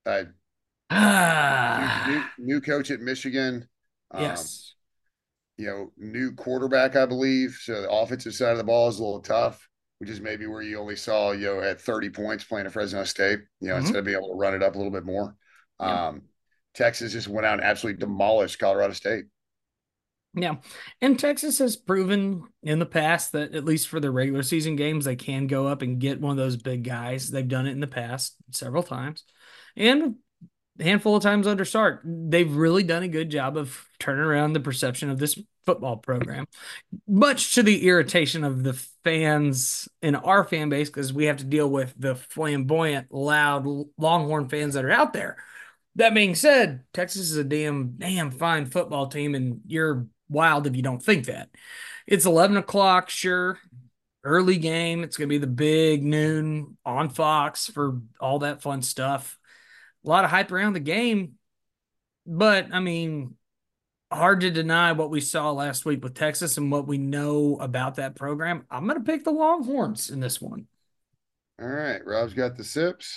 New coach at Michigan. Yes. New quarterback, I believe. So the offensive side of the ball is a little tough, which is maybe where you only saw, at 30 points playing at Fresno State, instead of being able to run it up a little bit more. Yeah. Texas just went out and absolutely demolished Colorado State. Yeah. And Texas has proven in the past that at least for their regular season games, they can go up and get one of those big guys. They've done it in the past several times. And a handful of times under Sark, they've really done a good job of turning around the perception of this football program, much to the irritation of the fans in our fan base because we have to deal with the flamboyant, loud Longhorn fans that are out there. That being said, Texas is a damn fine football team, and you're wild if you don't think that. It's 11 o'clock, sure. Early game. It's going to be the big noon on Fox for all that fun stuff. A lot of hype around the game. But, I mean, hard to deny what we saw last week with Texas and what we know about that program. I'm going to pick the Longhorns in this one. All right. Rob's got the Sips.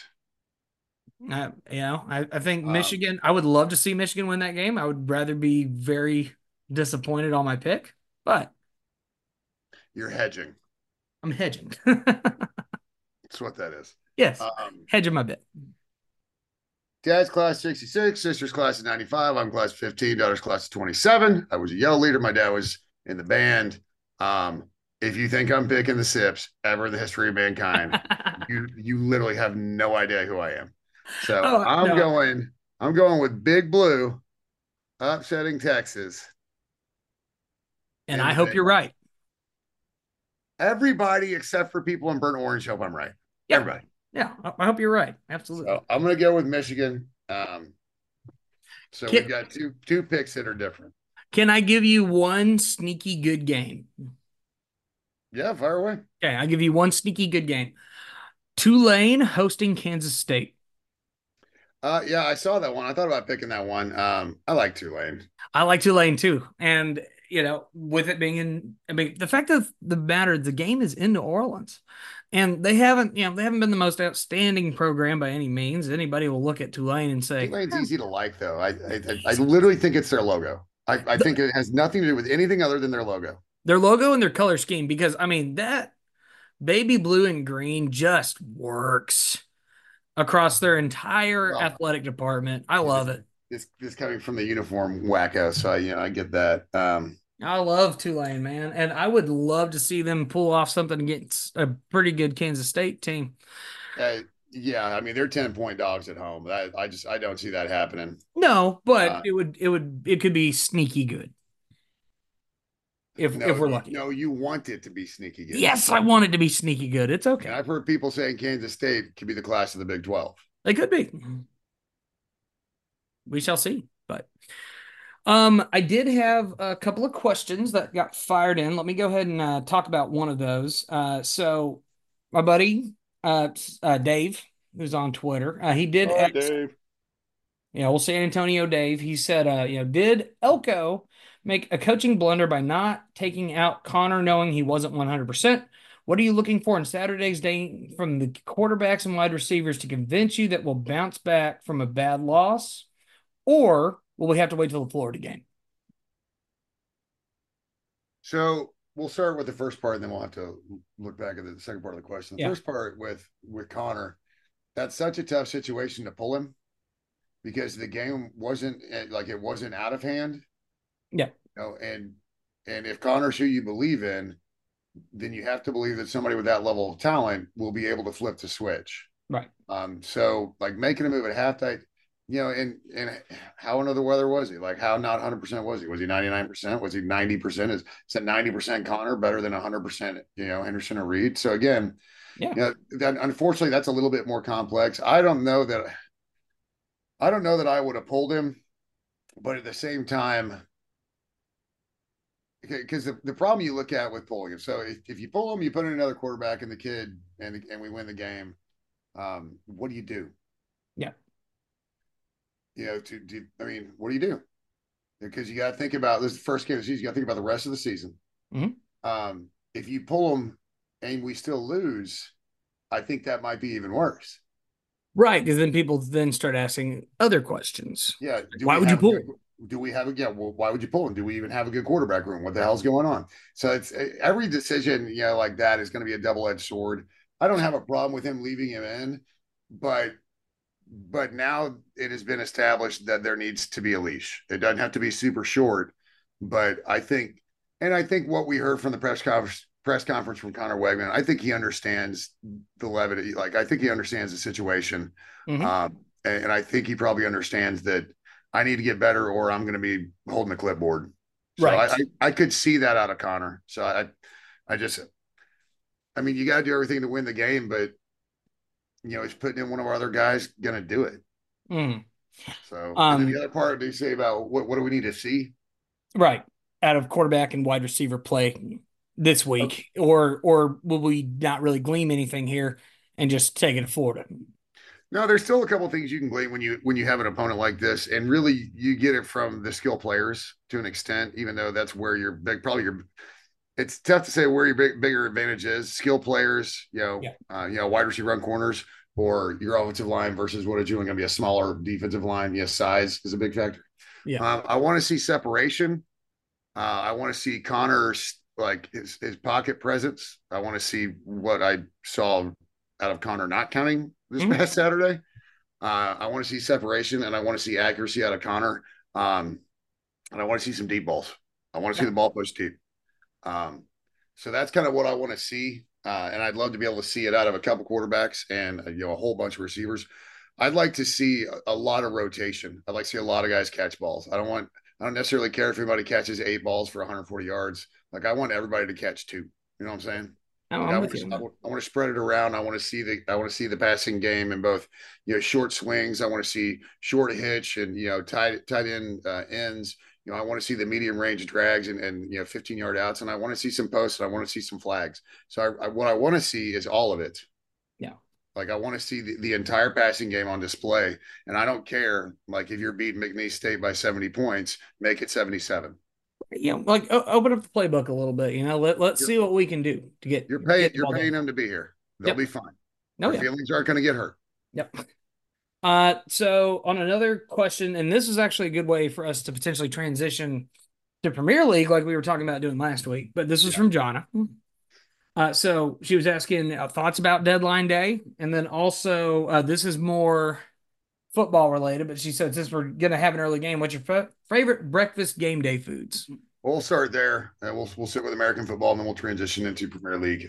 I think Michigan, I would love to see Michigan win that game. I would rather be very disappointed on my pick, but You're hedging. I'm hedging. That's what that is. Yes. Hedging my bet. Dad's class 66, sister's class is 95. I'm class 15, daughter's class is 27. I was a yell leader. My dad was in the band. If you think I'm picking the Sips ever in the history of mankind, you literally have no idea who I am. So I'm going with Big Blue upsetting Texas. And I hope you're right. Everybody except for people in burnt orange hope I'm right. Yeah. Everybody. Yeah, I hope you're right. Absolutely. So I'm going to go with Michigan. We've got two picks that are different. Can I give you one sneaky good game? Yeah, fire away. Okay, I'll give you one sneaky good game. Tulane hosting Kansas State. Yeah, I saw that one. I thought about picking that one. I like Tulane. I like Tulane too. And, with it being the fact of the matter, the game is in New Orleans. And they haven't been the most outstanding program by any means. Anybody will look at Tulane and say Tulane's easy to like, though. I literally think it's their logo. I think it has nothing to do with anything other than their logo. Their logo and their color scheme, because that baby blue and green just works across their entire athletic department. I love it. This coming from the uniform wacko, so I get that. I love Tulane, man, and I would love to see them pull off something against a pretty good Kansas State team. Yeah, I mean they're 10-point dogs at home. I don't see that happening. No, but it could be sneaky good if we're lucky. No, you want it to be sneaky good. Yes, I want it to be sneaky good. It's okay. And I've heard people saying Kansas State could be the class of the Big 12. They could be. We shall see, but. I did have a couple of questions that got fired in. Let me go ahead and talk about one of those. So my buddy, Dave, who's on Twitter, he did. Hi, Dave. Yeah, we'll San Antonio Dave. He said, did Elko make a coaching blunder by not taking out Connor knowing he wasn't 100%? What are you looking for in Saturday's day from the quarterbacks and wide receivers to convince you that we'll bounce back from a bad loss? Or will we have to wait till the Florida game? So we'll start with the first part, and then we'll have to look back at the second part of the question. The first part with Connor, that's such a tough situation to pull him because the game wasn't out of hand. Yeah. And if Connor's who you believe in, then you have to believe that somebody with that level of talent will be able to flip the switch. Right. So like making a move at halftime, and how under the weather was he? Like how not 100% was he? Was he 99%? Was he 90%? Is that 90% Connor better than 100%, Henderson or Reed? So again, that unfortunately that's a little bit more complex. I don't know that I would have pulled him, but at the same time, because the problem you look at with pulling him. So if you pull him, you put in another quarterback and the kid and we win the game. What do you do? Yeah. What do you do? Because you got to think about this is the first game of the season. You got to think about the rest of the season. Mm-hmm. If you pull them and we still lose, I think that might be even worse. Right, because then people start asking other questions. Yeah. Why would you pull? Why would you pull him? Do we even have a good quarterback room? What the hell's going on? So it's every decision, like that is going to be a double-edged sword. I don't have a problem with him leaving him in, but now it has been established that there needs to be a leash. It doesn't have to be super short, but I think what we heard from the press conference from Connor Wegman, I think he understands the levity. Like, I think he understands the situation. Mm-hmm. And I think he probably understands that I need to get better or I'm going to be holding the clipboard. So right. I could see that out of Connor. So I mean, you got to do everything to win the game, but he's putting in one of our other guys going to do it. Mm. So and then the other part they say about what do we need to see? Right. Out of quarterback and wide receiver play this week, or will we not really glean anything here and just take it to Florida? No, there's still a couple things you can glean when you have an opponent like this, and really you get it from the skill players to an extent. Even though that's where your big, probably your, it's tough to say where your bigger advantage is. Skill players, wide receiver run corners, or your offensive line versus what is going to be a smaller defensive line. Yes, size is a big factor. Yeah, I want to see separation. I want to see Connor's like his pocket presence. I want to see what I saw out of Connor not counting this past Saturday. I want to see separation, and I want to see accuracy out of Connor. And I want to see some deep balls. I want to see the ball push deep. So that's kind of what I want to see. And I'd love to be able to see it out of a couple quarterbacks and a whole bunch of receivers. I'd like to see a lot of rotation. I'd like to see a lot of guys catch balls. I don't necessarily care if anybody catches 8 balls for 140 yards. Like I want everybody to catch 2. You know what I'm saying? I want to spread it around. I want to see the passing game in both, short swings. I want to see short hitch and, tight end ends. I want to see the medium range drags and 15-yard outs. And I want to see some posts. And I want to see some flags. So what I want to see is all of it. Yeah. Like I want to see the entire passing game on display. And I don't care, like if you're beating McNeese State by 70 points, make it 77. Like open up the playbook a little bit. Let's see what we can do to get. You're paying them to be here. They'll be fine. Their feelings aren't going to get hurt. Yep. So on another question, and this is actually a good way for us to potentially transition to Premier League, like we were talking about doing last week. But this was from Jonna. So she was asking thoughts about deadline day, and then also this is more football related, but she said, since we're going to have an early game, what's your favorite breakfast game day foods? We'll start there, and we'll sit with American football, and then we'll transition into Premier League.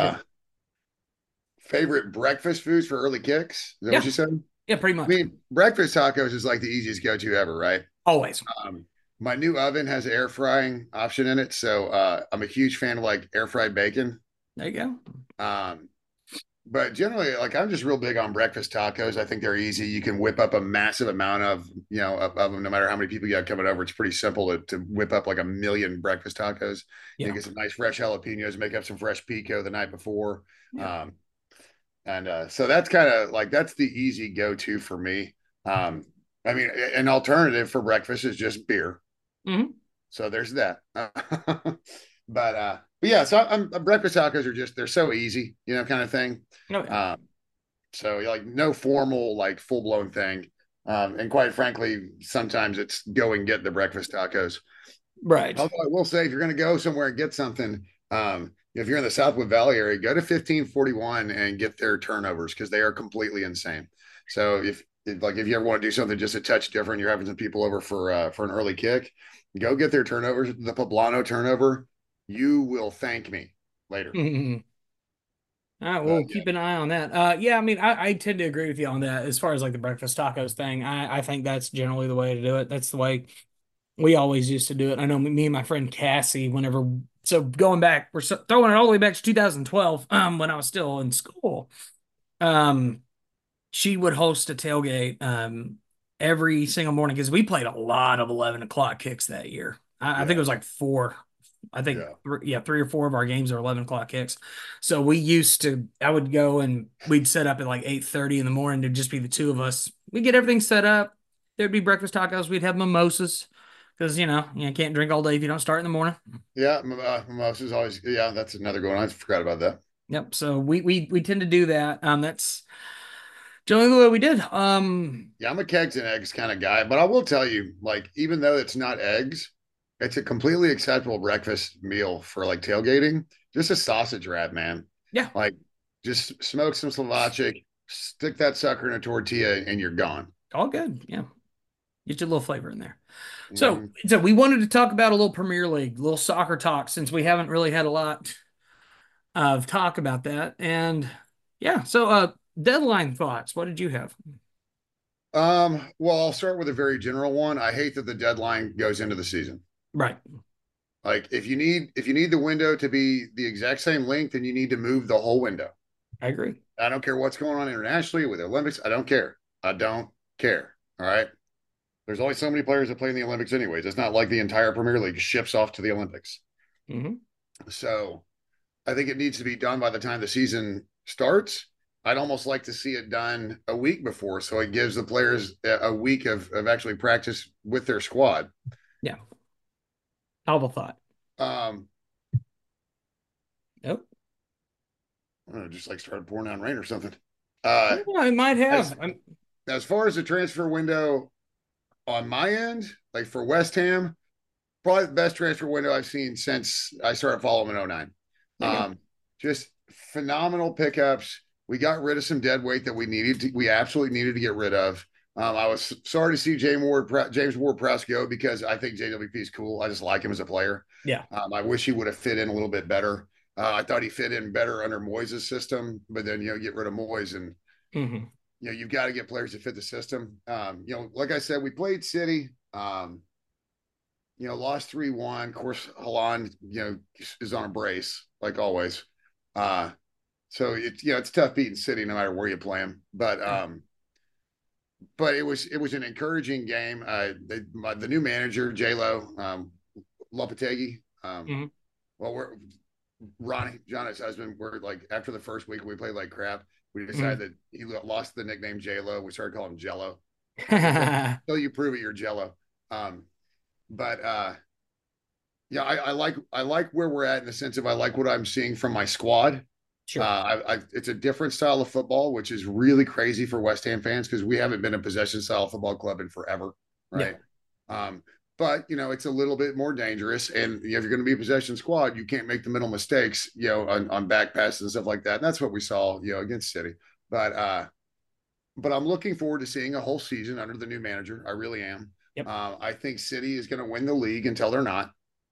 Favorite breakfast foods for early kicks? Is that what you said? Yeah, pretty much. I mean, breakfast tacos is like the easiest go-to ever, right? Always. My new oven has an air frying option in it, so I'm a huge fan of like air fried bacon. There you go. But generally, like I'm just real big on breakfast tacos. I think they're easy. You can whip up a massive amount of them, no matter how many people you have coming over. It's pretty simple to whip up like 1 million breakfast tacos. Yeah. You get some nice fresh jalapenos, make up some fresh pico the night before. Yeah. So that's kind of like, that's the easy go-to for me. I mean, an alternative for breakfast is just beer. Mm-hmm. So there's that. But yeah, so breakfast tacos are they're so easy, kind of thing. Okay. So like no formal, like full blown thing. And quite frankly, sometimes it's go and get the breakfast tacos. Right. Although I will say, if you're going to go somewhere and get something, if you're in the Southwood Valley area, go to 1541 and get their turnovers, because they are completely insane. So if you ever want to do something just a touch different, you're having some people over for an early kick, go get their turnovers. The Poblano turnover. You will thank me later. Mm-hmm. All right, we'll keep an eye on that. Yeah, I mean, I tend to agree with you on that as far as like the breakfast tacos thing. I think that's generally the way to do it. That's the way we always used to do it. I know me and my friend Cassie, so going back, we're throwing it all the way back to 2012, when I was still in school. She would host a tailgate every single morning, because we played a lot of 11 o'clock kicks that year. I think it was like 4. I think 3 or 4 of our games are 11 o'clock kicks. So I would go and we'd set up at like 8:30 in the morning. There'd just be the 2 of us. We'd get everything set up. There'd be breakfast tacos. We'd have mimosas, because, you can't drink all day if you don't start in the morning. Yeah. Mimosas always. Yeah. That's another good one. I forgot about that. Yep. So we tend to do that. That's generally the way we did. Yeah, I'm a kegs and eggs kind of guy, but I will tell you, like, even though it's not eggs, it's a completely acceptable breakfast meal for like tailgating. Just a sausage wrap, man. Yeah. Like just smoke some Slovakic, stick that sucker in a tortilla, and you're gone. All good. Yeah. Get your little flavor in there. So we wanted to talk about a little Premier League, a little soccer talk, since we haven't really had a lot of talk about that. And yeah, so deadline thoughts. What did you have? Well, I'll start with a very general one. I hate that the deadline goes into the season. Right. Like if you need the window to be the exact same length, then you need to move the whole window. I agree. I don't care what's going on internationally with the Olympics. I don't care. All right. There's only so many players that play in the Olympics anyways. It's not like the entire Premier League ships off to the Olympics. Mm-hmm. So I think it needs to be done by the time the season starts. I'd almost like to see it done a week before, so it gives the players a week of actually practice with their squad. Yeah. Novel thought. Um, Nope. I don't know, just like started pouring down rain or something. I might have. As far as the transfer window on my end, like for West Ham, probably the best transfer window I've seen since I started following in 09. Just phenomenal pickups. We got rid of some dead weight that we absolutely needed to get rid of. I was sorry to see James Ward-Prowse go because I think JWP is cool. I just like him as a player. Yeah. I wish he would have fit in a little bit better. I thought he fit in better under Moyes' system, but then, get rid of Moyes and, you've got to get players that fit the system. Like I said, we played City, lost 3-1. Of course, Haaland, is on a brace like always. So it's tough beating City no matter where you play them. But it was an encouraging game. The new manager, J-Lo, Lopetegui. Well, Ronnie, John's husband, we're like, after the first week we played like crap, we decided that he lost the nickname J-Lo. We started calling him Jello. Until you prove it, you're Jello. I like where we're at in the sense of I like what I'm seeing from my squad. Sure. It's a different style of football, which is really crazy for West Ham fans because we haven't been a possession style football club in forever, right? Yeah. But it's a little bit more dangerous, and if you're going to be a possession squad, you can't make the middle mistakes, on back passes and stuff like that. And that's what we saw, against City. But I'm looking forward to seeing a whole season under the new manager. I really am. Yep. I think City is going to win the league until they're not.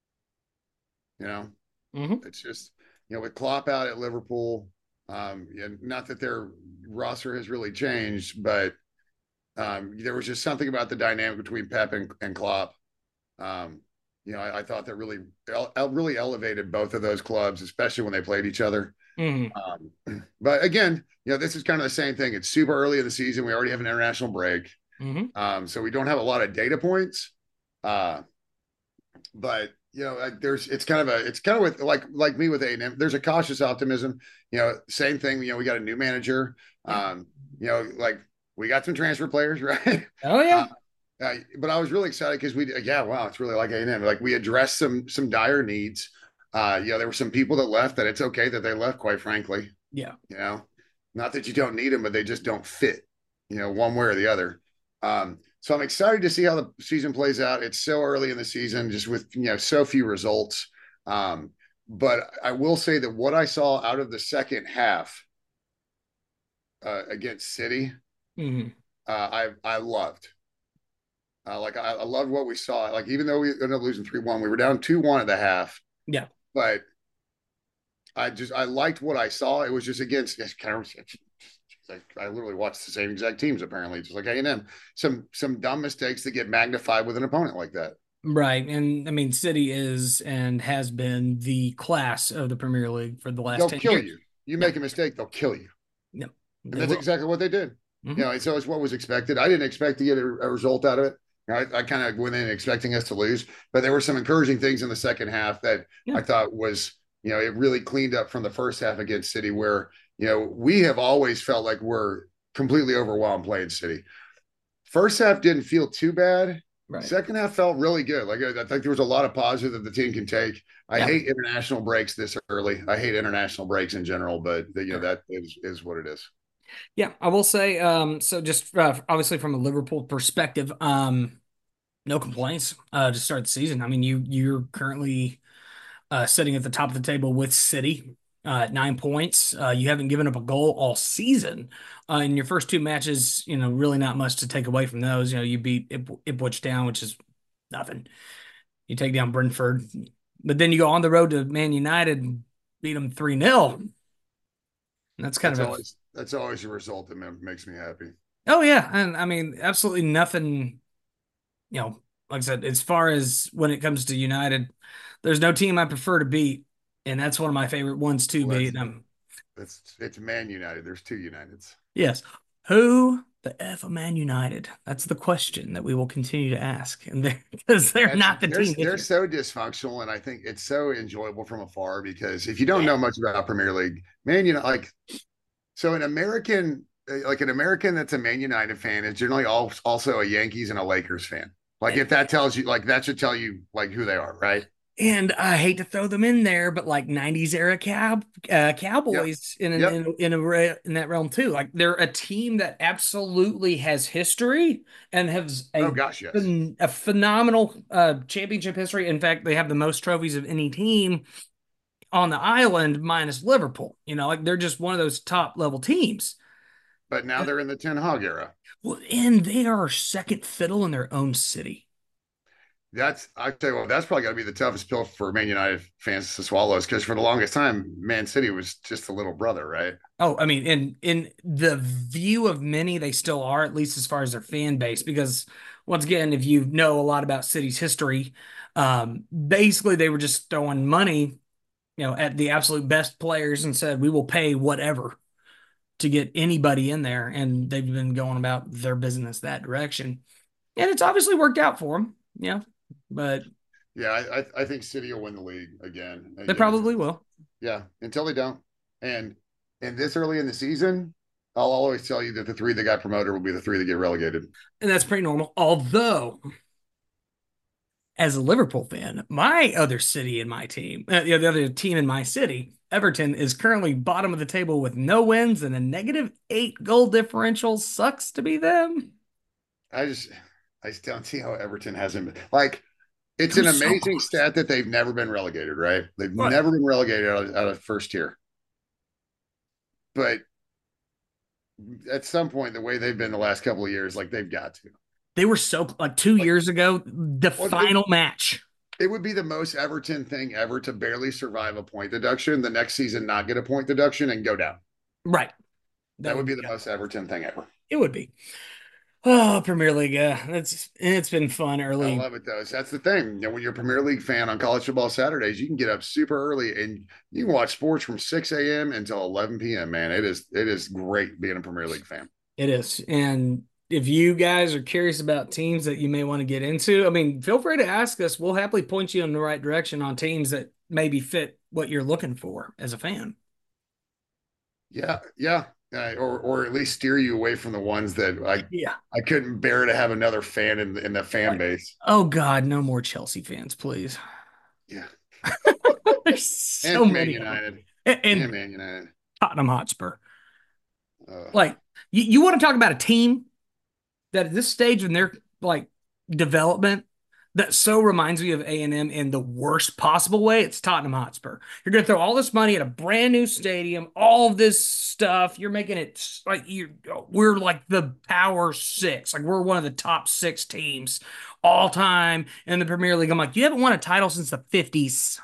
It's just. With Klopp out at Liverpool, not that their roster has really changed, but there was just something about the dynamic between Pep and Klopp. I thought that really elevated both of those clubs, especially when they played each other. But again, this is kind of the same thing. It's super early in the season. We already have an international break. So we don't have a lot of data points. But it's kind of with like me with A&M. There's a cautious optimism. Same thing. We got a new manager. Like we got some transfer players, right? Oh yeah. But I was really excited because it's really like A&M. Like we addressed some dire needs. There were some people that left that it's okay that they left, quite frankly. Yeah. Not that you don't need them, but they just don't fit. One way or the other. So I'm excited to see how the season plays out. It's so early in the season, just with, so few results. But I will say that what I saw out of the second half against City, I loved. I loved what we saw. Like, even though we ended up losing 3-1, we were down 2-1 at the half. Yeah. But I liked what I saw. It was just against I literally watched the same exact teams, apparently, just like A&M. Some dumb mistakes that get magnified with an opponent like that. Right. And I mean, City is and has been the class of the Premier League for the last 10 years. They'll kill you. You make a mistake, they'll kill you. No. And that's exactly what they did. So it's what was expected. I didn't expect to get a result out of it. I kind of went in expecting us to lose, but there were some encouraging things in the second half that I thought was, it really cleaned up from the first half against City where, we have always felt like we're completely overwhelmed playing City. First half didn't feel too bad. Right. Second half felt really good. Like I think there was a lot of positive that the team can take. I hate international breaks this early. I hate international breaks in general, but that is what it is. Yeah, I will say. So just obviously from a Liverpool perspective, no complaints to start the season. I mean, you're currently sitting at the top of the table with City. 9 points. You haven't given up a goal all season. In your first two matches, really not much to take away from those. You beat Ipswich Town, which is nothing. You take down Brentford, but then you go on the road to Man United and beat them 3-0. That's always a result that makes me happy. Oh yeah, and I mean, absolutely nothing. Like I said, as far as when it comes to United, there's no team I prefer to beat. And that's one of my favorite ones to beat. It's Man United. There's two Uniteds. Yes. Who the F of Man United? That's the question that we will continue to ask. And because they're not the team. They're so dysfunctional, and I think it's so enjoyable from afar because if you don't know much about Premier League, Man United, like So an American that's a Man United fan is generally also a Yankees and a Lakers fan. Like if that tells you, like that should tell you like who they are, right? And I hate to throw them in there, but like '90s era Cowboys Yep. in that realm too. Like they're a team that absolutely has history and has Oh gosh, yes. a phenomenal championship history. In fact, they have the most trophies of any team on the island, minus Liverpool. You know, like they're just one of those top level teams. But now they're in the Ten Hog era. Well, and they are second fiddle in their own city. I tell you what, that's probably got to be the toughest pill for Man United fans to swallow, because for the longest time, Man City was just a little brother, right? Oh, I mean, in the view of many, they still are, at least as far as their fan base, because once again, if you know a lot about City's history, basically they were just throwing money, at the absolute best players and said, we will pay whatever to get anybody in there. And they've been going about their business that direction. And it's obviously worked out for them, but yeah, I think City will win the league again. they probably will. Yeah, until they don't. And this early in the season, I'll always tell you that the three that got promoted will be the three that get relegated. And that's pretty normal. Although, as a Liverpool fan, my other city in my team, the other team in my city, Everton, is currently bottom of the table with no wins and a -8 goal differential. Sucks to be them. I just don't see how Everton hasn't been like. It's an amazing stat that they've never been relegated, right? They've never been relegated out of first tier. But at some point, the way they've been the last couple of years, like they've got to. They were so like 2 years ago, the final match. It would be the most Everton thing ever to barely survive a point deduction, the next season not get a point deduction and go down. Right. That would be the most Everton thing ever. It would be. Oh, Premier League. It's been fun early. I love it though. That's the thing. When you're a Premier League fan on college football Saturdays, you can get up super early and you can watch sports from 6 a.m. until 11 p.m. Man, it is great being a Premier League fan. It is. And if you guys are curious about teams that you may want to get into, I mean, feel free to ask us. We'll happily point you in the right direction on teams that maybe fit what you're looking for as a fan. Yeah. Or at least steer you away from the ones that I couldn't bear to have another fan in the fan base. Oh God, no more Chelsea fans, please. Yeah. There's so many. United. And Man United. Tottenham Hotspur. Like you want to talk about a team that at this stage in their like development that so reminds me of A&M in the worst possible way. It's Tottenham Hotspur. You're going to throw all this money at a brand new stadium, all of this stuff. You're making it like we're like the Power Six. Like we're one of the top 6 teams all time in the Premier League. I'm like, you haven't won a title since the 50s.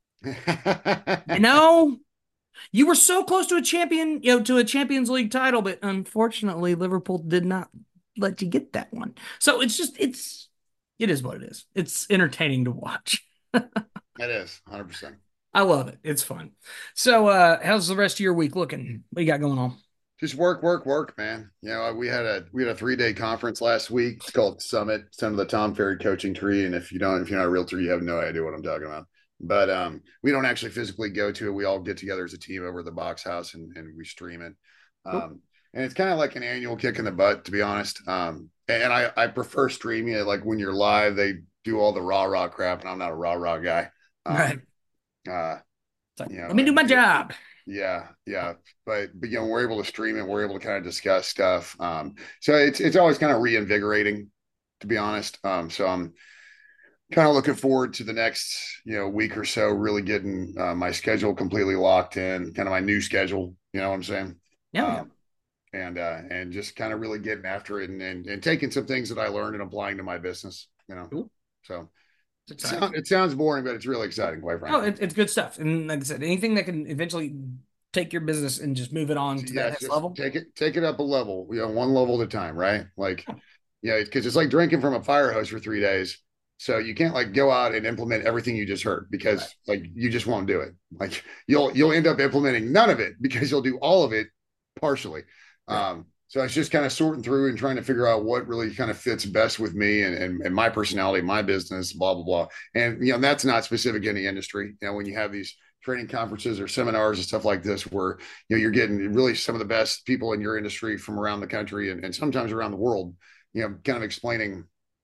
You were so close to a champion, to a Champions League title, but unfortunately, Liverpool did not let you get that one. So it is what it is. It's entertaining to watch. It is 100%. I love it. It's fun. So, how's the rest of your week looking? What you got going on? Just work, man. We had a 3-day conference last week. It's called Summit. It's under the Tom Ferry coaching tree. And if you're not a realtor, you have no idea what I'm talking about. But we don't actually physically go to it. We all get together as a team over at the box house and we stream it. Cool. And it's kind of like an annual kick in the butt, to be honest. And I prefer streaming it. Like when you're live, they do all the rah crap, and I'm not a rah guy. Right. Let me do my job. Yeah. But we're able to stream it. We're able to kind of discuss stuff. So it's always kind of reinvigorating, to be honest. So I'm kind of looking forward to the next, week or so, really getting my schedule completely locked in, kind of my new schedule. You know what I'm saying? Yeah. And just kind of really getting after it and taking some things that I learned and applying to my business, Cool. So it sounds boring, but it's really exciting, quite frankly. Oh, it's good stuff. And like I said, anything that can eventually take your business and just move it on to that next level. Take it up a level, one level at a time, right? Like, because it's like drinking from a fire hose for 3 days. So you can't like go out and implement everything you just heard because like you just won't do it. Like you'll end up implementing none of it because you'll do all of it partially. So it's just kind of sorting through and trying to figure out what really kind of fits best with me and my personality, my business, blah, blah, blah. And, that's not specific to any industry. When you have these training conferences or seminars and stuff like this, where you're getting really some of the best people in your industry from around the country and sometimes around the world, kind of explaining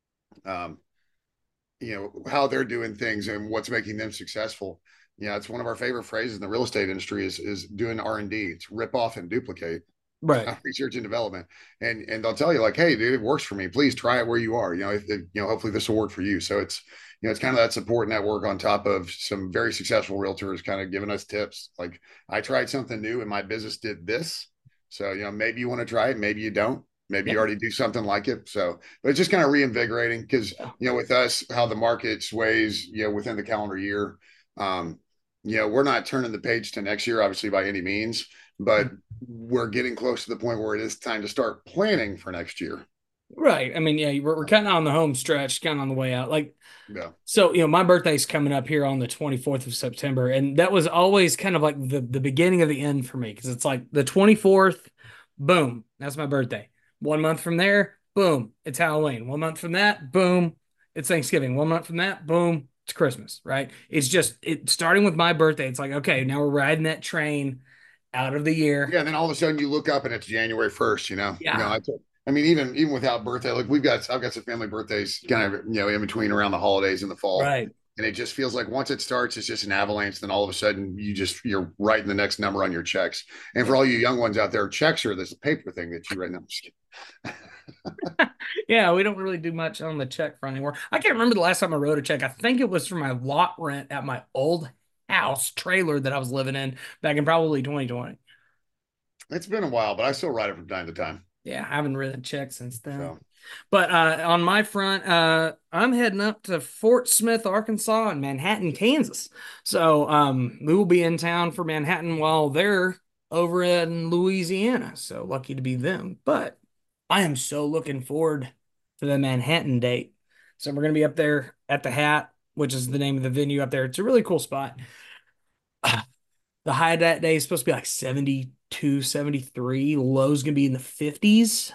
how they're doing things and what's making them successful. It's one of our favorite phrases in the real estate industry is doing R&D. It's rip off and duplicate. Right. Research and development. And they'll tell you like, hey, dude, it works for me. Please try it where you are. Hopefully this will work for you. So it's kind of that support network on top of some very successful realtors kind of giving us tips. Like, I tried something new and my business did this. So, maybe you want to try it. Maybe you don't. Maybe you already do something like it. So, but it's just kind of reinvigorating because, with us, how the market sways, within the calendar year, we're not turning the page to next year, obviously, by any means, but we're getting close to the point where it is time to start planning for next year. Right. I mean, yeah, we're kind of on the home stretch, kind of on the way out. So, my birthday's coming up here on the 24th of September. And that was always kind of like the beginning of the end for me. Cause it's like the 24th, boom, that's my birthday. 1 month from there, boom, it's Halloween. 1 month from that, boom, it's Thanksgiving. 1 month from that, boom, it's Christmas, right? It's just starting with my birthday. It's like, okay, now we're riding that train out of the year. Yeah, and then all of a sudden you look up and it's January 1st, Yeah. I mean, even without birthday, like I've got some family birthdays kind of, in between around the holidays in the fall. Right. And it just feels like once it starts, it's just an avalanche. Then all of a sudden you're writing the next number on your checks. And for all you young ones out there, checks are this paper thing that you write now. Yeah, we don't really do much on the check front anymore. I can't remember the last time I wrote a check. I think it was for my lot rent at my old house trailer that I was living in back in probably 2020. It's been a while, but I still write it from time to time. Yeah, I haven't written a check since then. So. But on my front, I'm heading up to Fort Smith, Arkansas, and Manhattan, Kansas. So we will be in town for Manhattan while they're over in Louisiana. So lucky to be them. But I am so looking forward to the Manhattan date. So we're going to be up there at the Hat, which is the name of the venue up there. It's a really cool spot. The high that day is supposed to be like 72, 73. Low's going to be in the 50s.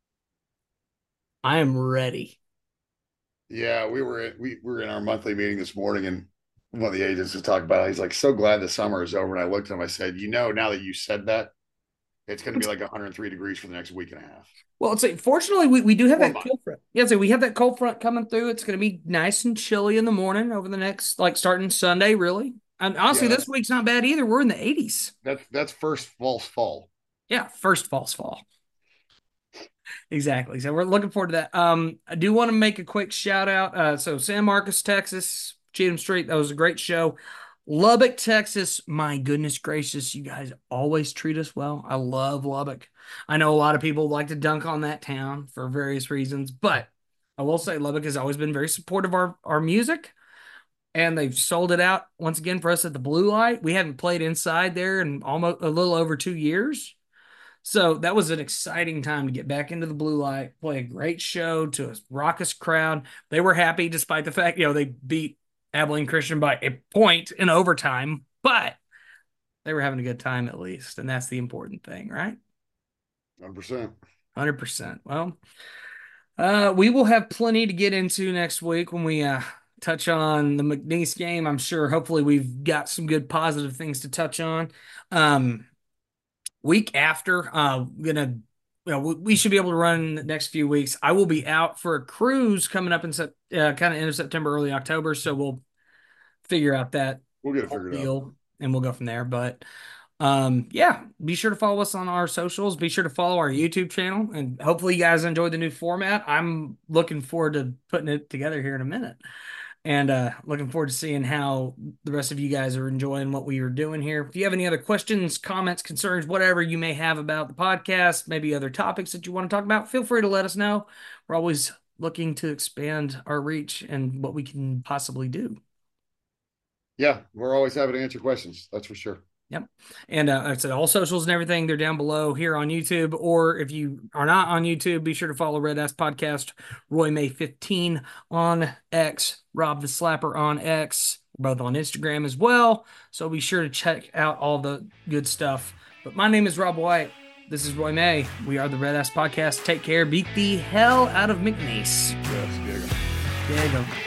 I am ready. Yeah, we were in our monthly meeting this morning, and one of the agents was talking about it. He's like, so glad the summer is over. And I looked at him, I said, now that you said that, it's going to be like 103 degrees for the next week and a half. Well, it's like, fortunately, we do have that cold front. Yeah, so we have that cold front coming through. It's going to be nice and chilly in the morning over the next, starting Sunday, really. And honestly, this week's not bad either. We're in the 80s. That's first false fall. Yeah, first false fall. Exactly. So we're looking forward to that. I do want to make a quick shout out. So San Marcos, Texas, Cheatham Street. That was a great show. Lubbock, Texas. My goodness gracious, you guys always treat us well. I love Lubbock. I know a lot of people like to dunk on that town for various reasons, but I will say Lubbock has always been very supportive of our music. And they've sold it out once again for us at the Blue Light. We haven't played inside there in almost a little over 2 years. So that was an exciting time to get back into the Blue Light, play a great show to a raucous crowd. They were happy despite the fact, they beat Abilene Christian by a point in overtime, but they were having a good time at least. And that's the important thing, right? 100%. 100%. Well, we will have plenty to get into next week when we touch on the McNeese game. I'm sure hopefully we've got some good positive things to touch on. Week after, we should be able to run the next few weeks. I will be out for a cruise coming up in kind of end of September, early October. So we'll figure out that. We'll get it figured out. And we'll go from there. But be sure to follow us on our socials. Be sure to follow our YouTube channel. And hopefully you guys enjoy the new format. I'm looking forward to putting it together here in a minute. And looking forward to seeing how the rest of you guys are enjoying what we are doing here. If you have any other questions, comments, concerns, whatever you may have about the podcast, maybe other topics that you want to talk about, feel free to let us know. We're always looking to expand our reach and what we can possibly do. Yeah, we're always happy to answer questions. That's for sure. Yep. And like I said, all socials and everything, they're down below here on YouTube. Or if you are not on YouTube, be sure to follow Red Ass Podcast, Roy May 15 on X, Rob the Slapper on X, both on Instagram as well. So be sure to check out all the good stuff. But my name is Rob White. This is Roy May. We are the Red Ass Podcast. Take care. Beat the hell out of McNeese. Yes, Diego. Diego.